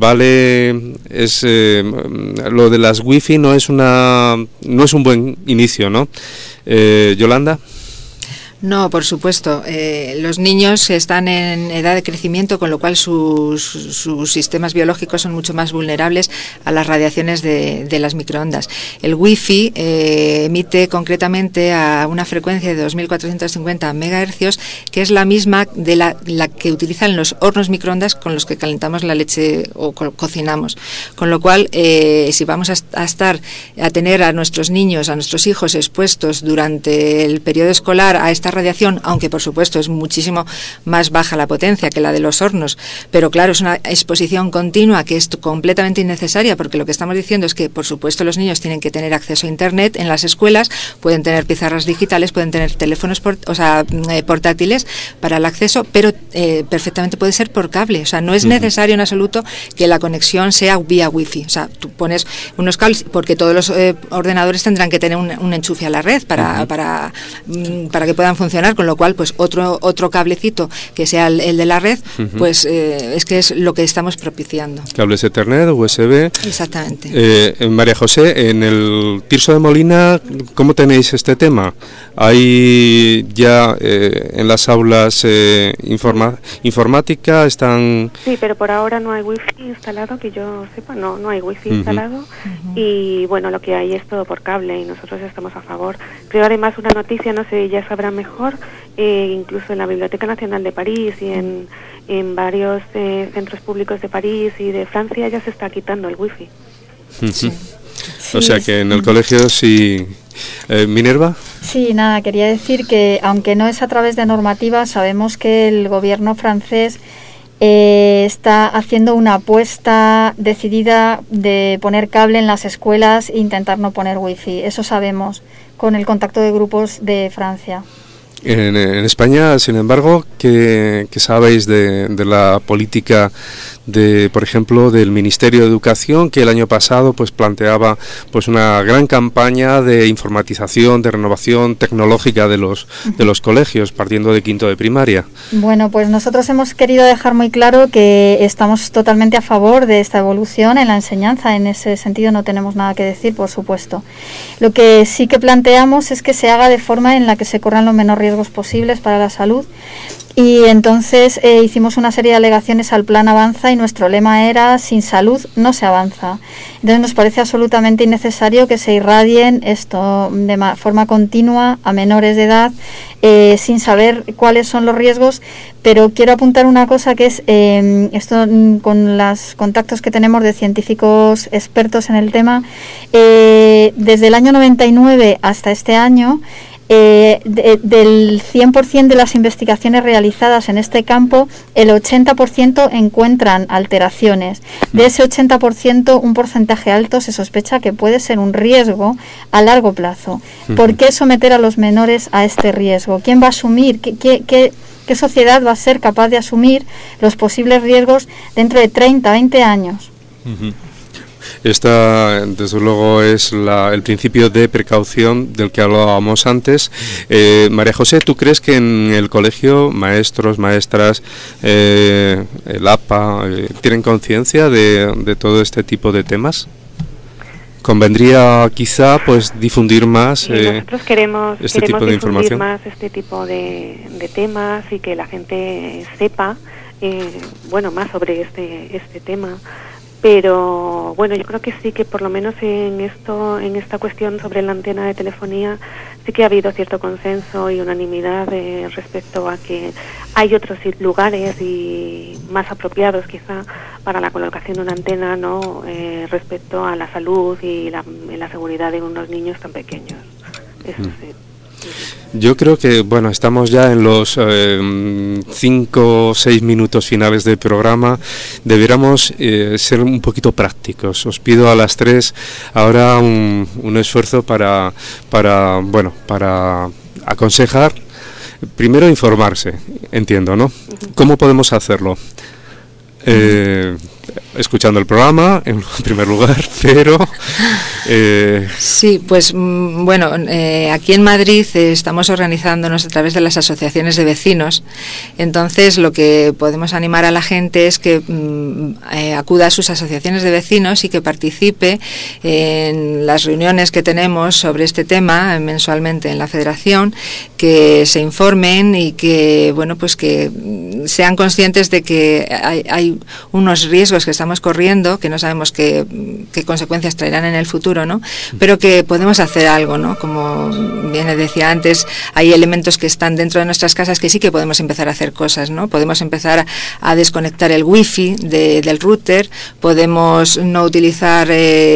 Speaker 2: Vale, es eh, lo de las wifi no es una no es un buen inicio, ¿no? Eh, Yolanda.
Speaker 4: No, por supuesto. Eh, los niños están en edad de crecimiento, con lo cual sus, sus sistemas biológicos son mucho más vulnerables a las radiaciones de, de las microondas. El wifi eh, emite concretamente a una frecuencia de dos mil cuatrocientos cincuenta megahercios, que es la misma de la, la que utilizan los hornos microondas con los que calentamos la leche o co- cocinamos. Con lo cual, eh, si vamos a, a estar, a tener a nuestros niños, a nuestros hijos expuestos durante el periodo escolar a esta radiación, aunque por supuesto es muchísimo más baja la potencia que la de los hornos, pero claro, es una exposición continua que es completamente innecesaria, porque lo que estamos diciendo es que por supuesto los niños tienen que tener acceso a internet en las escuelas, pueden tener pizarras digitales, pueden tener teléfonos port- o sea, eh, portátiles para el acceso, pero eh, perfectamente puede ser por cable, o sea, no es necesario en absoluto que la conexión sea vía wifi, o sea, tú pones unos cables, porque todos los eh, ordenadores tendrán que tener un, un enchufe a la red para, uh-huh. para, mm, para que puedan funcionar, con lo cual pues otro otro cablecito que sea el, el de la red, uh-huh. pues eh, es que es lo que estamos propiciando.
Speaker 2: Cables Ethernet, U S B.
Speaker 4: Exactamente.
Speaker 2: Eh, María José, en el Tirso de Molina, ¿cómo tenéis este tema? ¿Hay ya eh, en las aulas eh, informa- informática? Están...
Speaker 5: Sí, pero por ahora no hay wifi instalado, que yo sepa, no no hay wifi uh-huh. instalado, uh-huh. y bueno, lo que hay es todo por cable y nosotros estamos a favor. Creo además una noticia, no sé, ya sabrán mejor, eh, incluso en la Biblioteca Nacional de París y en, en varios eh, centros públicos de París y de Francia ya se está quitando el wifi.
Speaker 2: Uh-huh. Sí. O sea que en el colegio sí. Eh, ¿Minerva?
Speaker 3: Sí, nada, quería decir que aunque no es a través de normativa, sabemos que el gobierno francés eh, está haciendo una apuesta decidida de poner cable en las escuelas e intentar no poner wifi. Eso sabemos con el contacto de grupos de Francia.
Speaker 2: En, en España, sin embargo, ¿qué, qué sabéis de, de la política de, por ejemplo, del Ministerio de Educación, que el año pasado pues planteaba pues una gran campaña de informatización, de renovación tecnológica de los de los colegios, partiendo de quinto de primaria?
Speaker 3: Bueno, pues nosotros hemos querido dejar muy claro que estamos totalmente a favor de esta evolución en la enseñanza. En ese sentido no tenemos nada que decir, por supuesto. Lo que sí que planteamos es que se haga de forma en la que se corran los menores riesgos posibles para la salud. Y entonces eh, hicimos una serie de alegaciones al plan Avanza y nuestro lema era: sin salud no se avanza. Entonces nos parece absolutamente innecesario que se irradien esto de ma- forma continua a menores de edad eh, sin saber cuáles son los riesgos. Pero quiero apuntar una cosa, que es eh, esto con los contactos que tenemos de científicos expertos en el tema. Eh, desde el año noventa y nueve hasta este año, Eh, de, del cien por ciento de las investigaciones realizadas en este campo, el ochenta por ciento encuentran alteraciones. De ese ochenta por ciento, un porcentaje alto se sospecha que puede ser un riesgo a largo plazo. ¿Por qué someter a los menores a este riesgo? ¿Quién va a asumir? ¿Qué, qué, qué, qué sociedad va a ser capaz de asumir los posibles riesgos dentro de treinta, veinte años?
Speaker 2: Uh-huh. esta desde luego es la, el principio de precaución del que hablábamos antes. Eh, María José, ¿tú crees que en el colegio maestros, maestras, eh, el A P A, eh, tienen conciencia de, de todo este tipo de temas? Convendría quizá pues difundir más
Speaker 5: sí,
Speaker 2: eh,
Speaker 5: nosotros queremos,
Speaker 2: este
Speaker 5: queremos
Speaker 2: tipo de
Speaker 5: difundir
Speaker 2: información.
Speaker 5: más este tipo de, de temas y que la gente sepa eh, bueno más sobre este este tema. Pero bueno, yo creo que sí que por lo menos en esto, en esta cuestión sobre la antena de telefonía, sí que ha habido cierto consenso y unanimidad eh, respecto a que hay otros lugares y más apropiados quizá para la colocación de una antena, ¿no? Eh, respecto a la salud y la, y la seguridad de unos niños tan pequeños. Eso mm. sí.
Speaker 2: Yo creo que, bueno, estamos ya en los eh, cinco o seis minutos finales del programa. Deberíamos eh, ser un poquito prácticos. Os pido a las tres ahora un, un esfuerzo para, para, bueno, para aconsejar. Primero informarse, entiendo, ¿no? ¿Cómo podemos hacerlo? Eh, escuchando el programa en primer lugar, pero eh...
Speaker 4: sí, pues bueno, eh, aquí en Madrid eh, estamos organizándonos a través de las asociaciones de vecinos. Entonces lo que podemos animar a la gente es que mm, eh, acuda a sus asociaciones de vecinos y que participe en las reuniones que tenemos sobre este tema mensualmente en la Federación, que se informen y que bueno pues que sean conscientes de que hay, hay unos riesgos que estamos corriendo, que no sabemos qué, qué consecuencias traerán en el futuro, ¿no? Pero que podemos hacer algo, ¿no? Como bien decía antes, hay elementos que están dentro de nuestras casas que sí que podemos empezar a hacer cosas, ¿no? Podemos empezar a, a desconectar el wifi de, del router, podemos no utilizar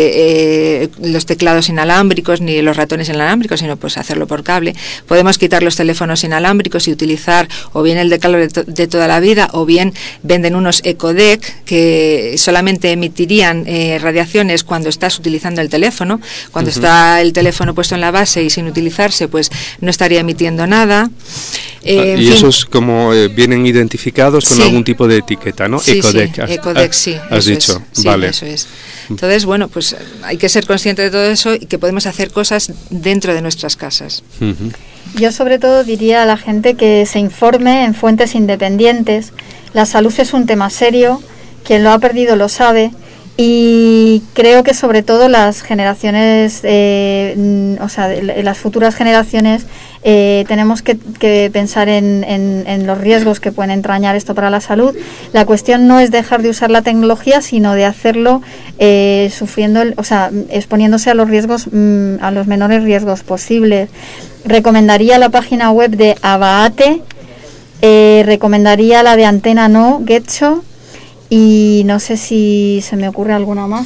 Speaker 4: eh, eh, los teclados inalámbricos ni los ratones inalámbricos, sino pues hacerlo por cable. Podemos quitar los teléfonos inalámbricos y utilizar o bien el de cable de, to de toda la vida, o bien venden unos ecodec que solamente emitirían eh, radiaciones cuando estás utilizando el teléfono. Cuando uh-huh. está el teléfono puesto en la base y sin utilizarse, pues no estaría emitiendo nada.
Speaker 2: Eh, ah, y esos como eh, vienen identificados con sí. algún tipo de etiqueta, ¿no?
Speaker 4: Sí,
Speaker 2: Ecodec.
Speaker 4: Sí, Ecodec, sí.
Speaker 2: Has dicho,
Speaker 4: es.
Speaker 2: vale.
Speaker 4: Sí, eso es. Entonces, bueno, pues hay que ser consciente de todo eso y que podemos hacer cosas dentro de nuestras casas.
Speaker 2: Uh-huh.
Speaker 3: Yo sobre todo diría a la gente que se informe en fuentes independientes. La salud es un tema serio, quien lo ha perdido lo sabe, y creo que sobre todo las generaciones, eh, o sea, las futuras generaciones, eh, tenemos que, que pensar en, en, en los riesgos que pueden entrañar esto para la salud. La cuestión no es dejar de usar la tecnología, sino de hacerlo eh, sufriendo, el, o sea, exponiéndose a los riesgos, mmm, a los menores riesgos posibles. Recomendaría la página web de Abaate, eh, recomendaría la de Antena No, Getxo, y no sé si se me ocurre alguna más.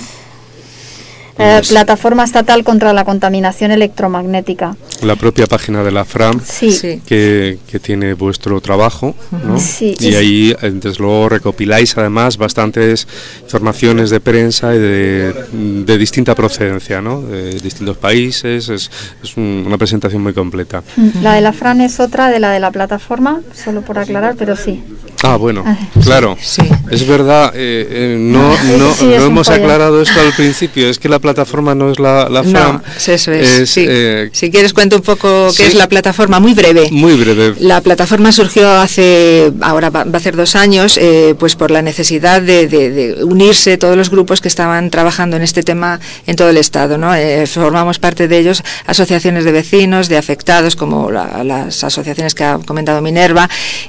Speaker 3: La eh, plataforma estatal contra la contaminación electromagnética.
Speaker 2: La propia página de la Fram,
Speaker 3: sí.
Speaker 2: que, que tiene vuestro trabajo, ¿no?
Speaker 3: Sí,
Speaker 2: y ahí, desde luego, recopiláis además bastantes informaciones de prensa y de, de distinta procedencia, ¿no? De distintos países. Es, es un, una presentación muy completa.
Speaker 3: La de la Fram es otra de la de la plataforma, solo por aclarar, pero sí.
Speaker 2: Ah, bueno, claro, sí. Es verdad, eh, eh, no, no,
Speaker 3: sí,
Speaker 2: no hemos
Speaker 3: pollo.
Speaker 2: aclarado esto al principio, es que la plataforma no es la, la Fram.
Speaker 4: No, eso es,
Speaker 2: es
Speaker 4: sí.
Speaker 2: eh,
Speaker 4: si quieres cuento un poco qué
Speaker 2: sí.
Speaker 4: es la plataforma, muy breve.
Speaker 2: Muy breve.
Speaker 4: La plataforma surgió hace, ahora va, va a ser dos años, eh, pues por la necesidad de, de, de unirse todos los grupos que estaban trabajando en este tema en todo el Estado, ¿no? Eh, formamos parte de ellos asociaciones de vecinos, de afectados, como la, las asociaciones que ha comentado Minerva,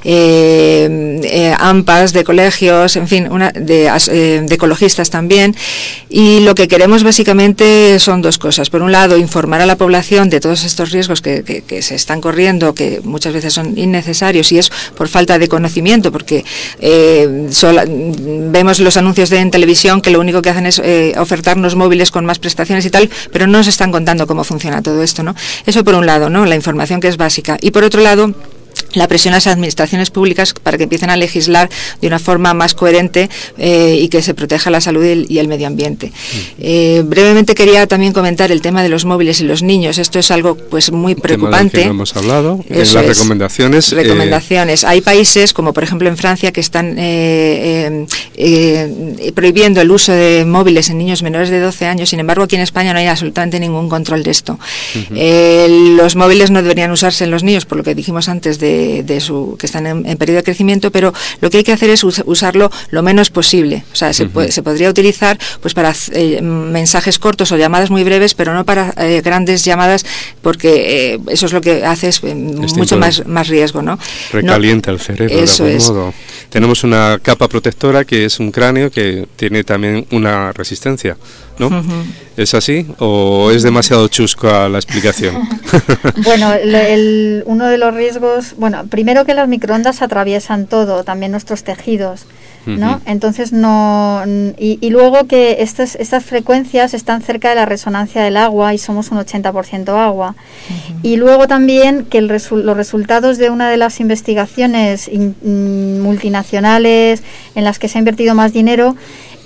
Speaker 4: eh, Eh, AMPAs de colegios, en fin, una de, eh, de ecologistas también, y lo que queremos básicamente son dos cosas. Por un lado, informar a la población de todos estos riesgos que, que, que se están corriendo, que muchas veces son innecesarios, y es por falta de conocimiento, porque eh, sola, vemos los anuncios de, en televisión que lo único que hacen es eh, ofertarnos móviles con más prestaciones y tal, pero no nos están contando cómo funciona todo esto, ¿no? Eso por un lado, ¿no? La información que es básica. Y por otro lado, la presión a las administraciones públicas para que empiecen a legislar de una forma más coherente eh, y que se proteja la salud y el, y el medio ambiente. Eh, brevemente quería también comentar el tema de los móviles y los niños. Esto es algo pues muy preocupante.
Speaker 2: Tema del que no hemos hablado. En
Speaker 4: Eso
Speaker 2: las
Speaker 4: es.
Speaker 2: recomendaciones.
Speaker 4: Recomendaciones. Eh... Hay países como por ejemplo en Francia que están eh, eh, eh, prohibiendo el uso de móviles en niños menores de doce años. Sin embargo, aquí en España no hay absolutamente ningún control de esto. Uh-huh. Eh, los móviles no deberían usarse en los niños, por lo que dijimos antes de de su que están en, en periodo de crecimiento, pero lo que hay que hacer es us, usarlo lo menos posible. O sea, se, uh-huh. puede, se podría utilizar pues para eh, mensajes cortos o llamadas muy breves, pero no para eh, grandes llamadas, porque eh, eso es lo que hace es eh, mucho más, más riesgo, ¿no?
Speaker 2: Recalienta no, el cerebro
Speaker 4: eso
Speaker 2: de algún
Speaker 4: es.
Speaker 2: modo. Tenemos una capa protectora que es un cráneo que tiene también una resistencia, ¿no? Uh-huh. ¿Es así o es demasiado chusca la explicación?
Speaker 3: Bueno, el, el, uno de los riesgos, bueno, primero que las microondas atraviesan todo, también nuestros tejidos, ¿no? Uh-huh. Entonces no y, y luego que estas estas frecuencias están cerca de la resonancia del agua y somos un ochenta por ciento agua. Uh-huh. Y luego también que el resu- los resultados de una de las investigaciones in, in, multinacionales en las que se ha invertido más dinero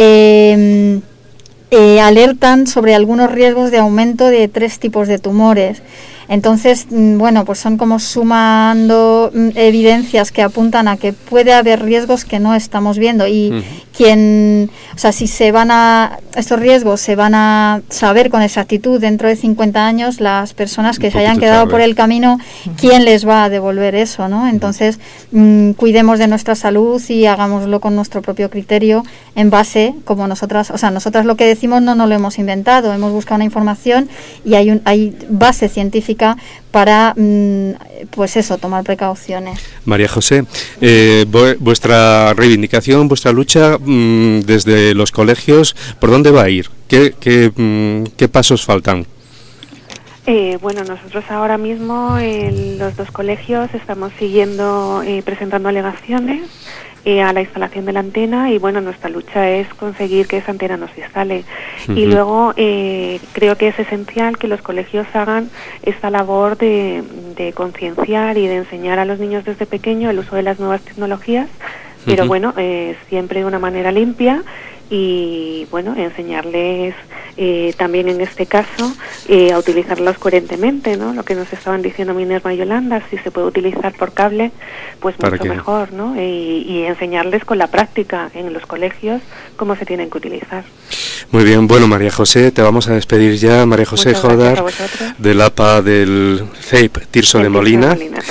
Speaker 3: eh, eh, alertan sobre algunos riesgos de aumento de tres tipos de tumores. Entonces, bueno, pues son como sumando evidencias que apuntan a que puede haber riesgos que no estamos viendo y uh-huh. quien, o sea, si se van a, estos riesgos se van a saber con exactitud dentro de cincuenta años, las personas que se hayan quedado tarde por el camino, uh-huh. ¿quién les va a devolver eso, no? Entonces, mmm, cuidemos de nuestra salud y hagámoslo con nuestro propio criterio en base, como nosotras, o sea, nosotras lo que decimos no nos lo hemos inventado, hemos buscado una información y hay, un, hay base científica para, pues eso, tomar precauciones.
Speaker 2: María José, eh, vuestra reivindicación, vuestra lucha mmm, desde los colegios, ¿por dónde va a ir? ¿Qué, qué, mmm, qué pasos faltan?
Speaker 5: Eh, bueno, nosotros ahora mismo en los dos colegios estamos siguiendo, eh, presentando alegaciones eh, a la instalación de la antena y bueno, nuestra lucha es conseguir que esa antena no se instale. Uh-huh. Y luego eh, creo que es esencial que los colegios hagan esta labor de, de concienciar y de enseñar a los niños desde pequeño el uso de las nuevas tecnologías, uh-huh. pero bueno, eh, siempre de una manera limpia y bueno, enseñarles eh, también en este caso eh, a utilizarlos coherentemente, ¿no? Lo que nos estaban diciendo Minerva y Yolanda, si se puede utilizar por cable, pues mucho qué? mejor, ¿no? Y, y enseñarles con la práctica en los colegios cómo se tienen que utilizar.
Speaker 2: Muy bien, bueno, María José, te vamos a despedir ya, María José Jodar, del A P A del C E I P Tirso de Molina. de Molina.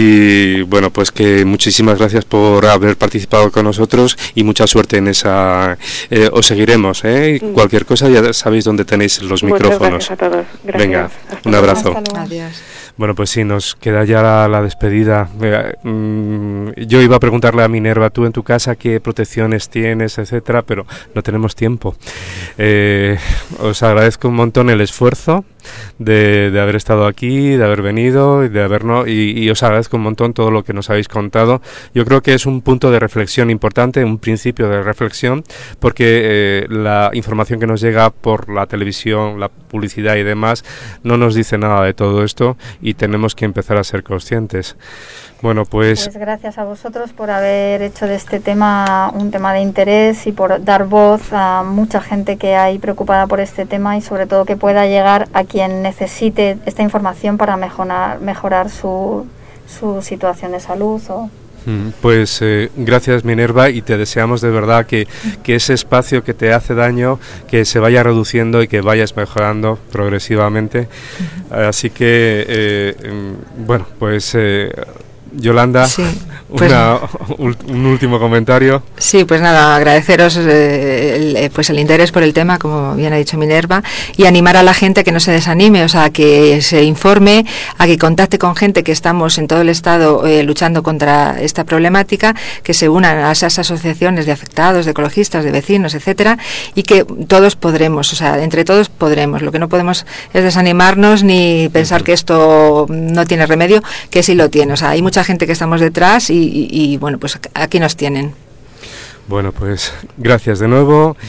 Speaker 2: Y bueno, pues que muchísimas gracias por haber participado con nosotros y mucha suerte en esa... Eh, os seguiremos, ¿eh? Mm. Cualquier cosa ya sabéis dónde tenéis los Muchas micrófonos.
Speaker 5: Gracias a todos. Gracias.
Speaker 2: Venga,
Speaker 5: Hasta
Speaker 2: un abrazo.
Speaker 4: Adiós.
Speaker 2: Bueno, pues sí, nos queda ya la, la despedida. Eh, mmm, yo iba a preguntarle a Minerva, tú en tu casa qué protecciones tienes, etcétera, pero no tenemos tiempo. Eh, os agradezco un montón el esfuerzo de, de haber estado aquí, de haber venido y de habernos y, y os agradezco un montón todo lo que nos habéis contado. Yo creo que es un punto de reflexión importante, un principio de reflexión, porque eh, la información que nos llega por la televisión, la publicidad y demás no nos dice nada de todo esto y tenemos que empezar a ser conscientes. Bueno, pues...
Speaker 3: pues gracias a vosotros por haber hecho de este tema un tema de interés y por dar voz a mucha gente que hay preocupada por este tema y sobre todo que pueda llegar a quien necesite esta información para mejorar, mejorar su, su situación de salud o...
Speaker 2: Pues eh, gracias Minerva y te deseamos de verdad que, que ese espacio que te hace daño que se vaya reduciendo y que vayas mejorando progresivamente. Así que eh, bueno, pues eh, Yolanda, sí, pues, una, un último comentario.
Speaker 4: Sí, pues nada, agradeceros eh, el, pues el interés por el tema, como bien ha dicho Minerva, y animar a la gente a que no se desanime, o sea, a que se informe, a que contacte con gente que estamos en todo el estado eh, luchando contra esta problemática, que se unan a esas asociaciones de afectados, de ecologistas, de vecinos, etcétera, y que todos podremos, o sea, entre todos podremos. Lo que no podemos es desanimarnos ni pensar que esto no tiene remedio, que sí lo tiene, o sea, hay mucha gente que estamos detrás y, y, y bueno, pues aquí nos tienen.
Speaker 2: Bueno, pues gracias de nuevo.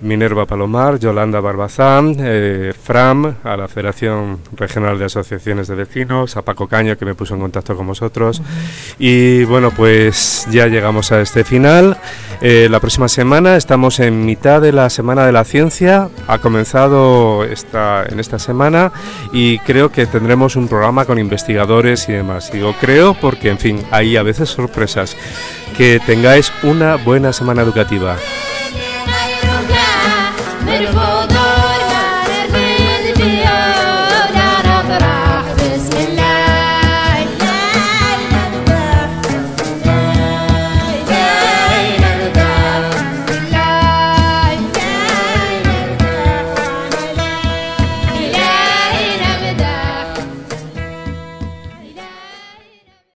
Speaker 2: Minerva Palomar, Yolanda Barbazán, eh, Fram, a la Federación Regional de Asociaciones de Vecinos, a Paco Caño, que me puso en contacto con vosotros. Uh-huh. Y bueno, pues ya llegamos a este final. Eh, la próxima semana estamos en mitad de la Semana de la Ciencia. Ha comenzado esta, en esta semana y creo que tendremos un programa con investigadores y demás. Digo creo porque, en fin, hay a veces sorpresas. Que tengáis una buena semana educativa.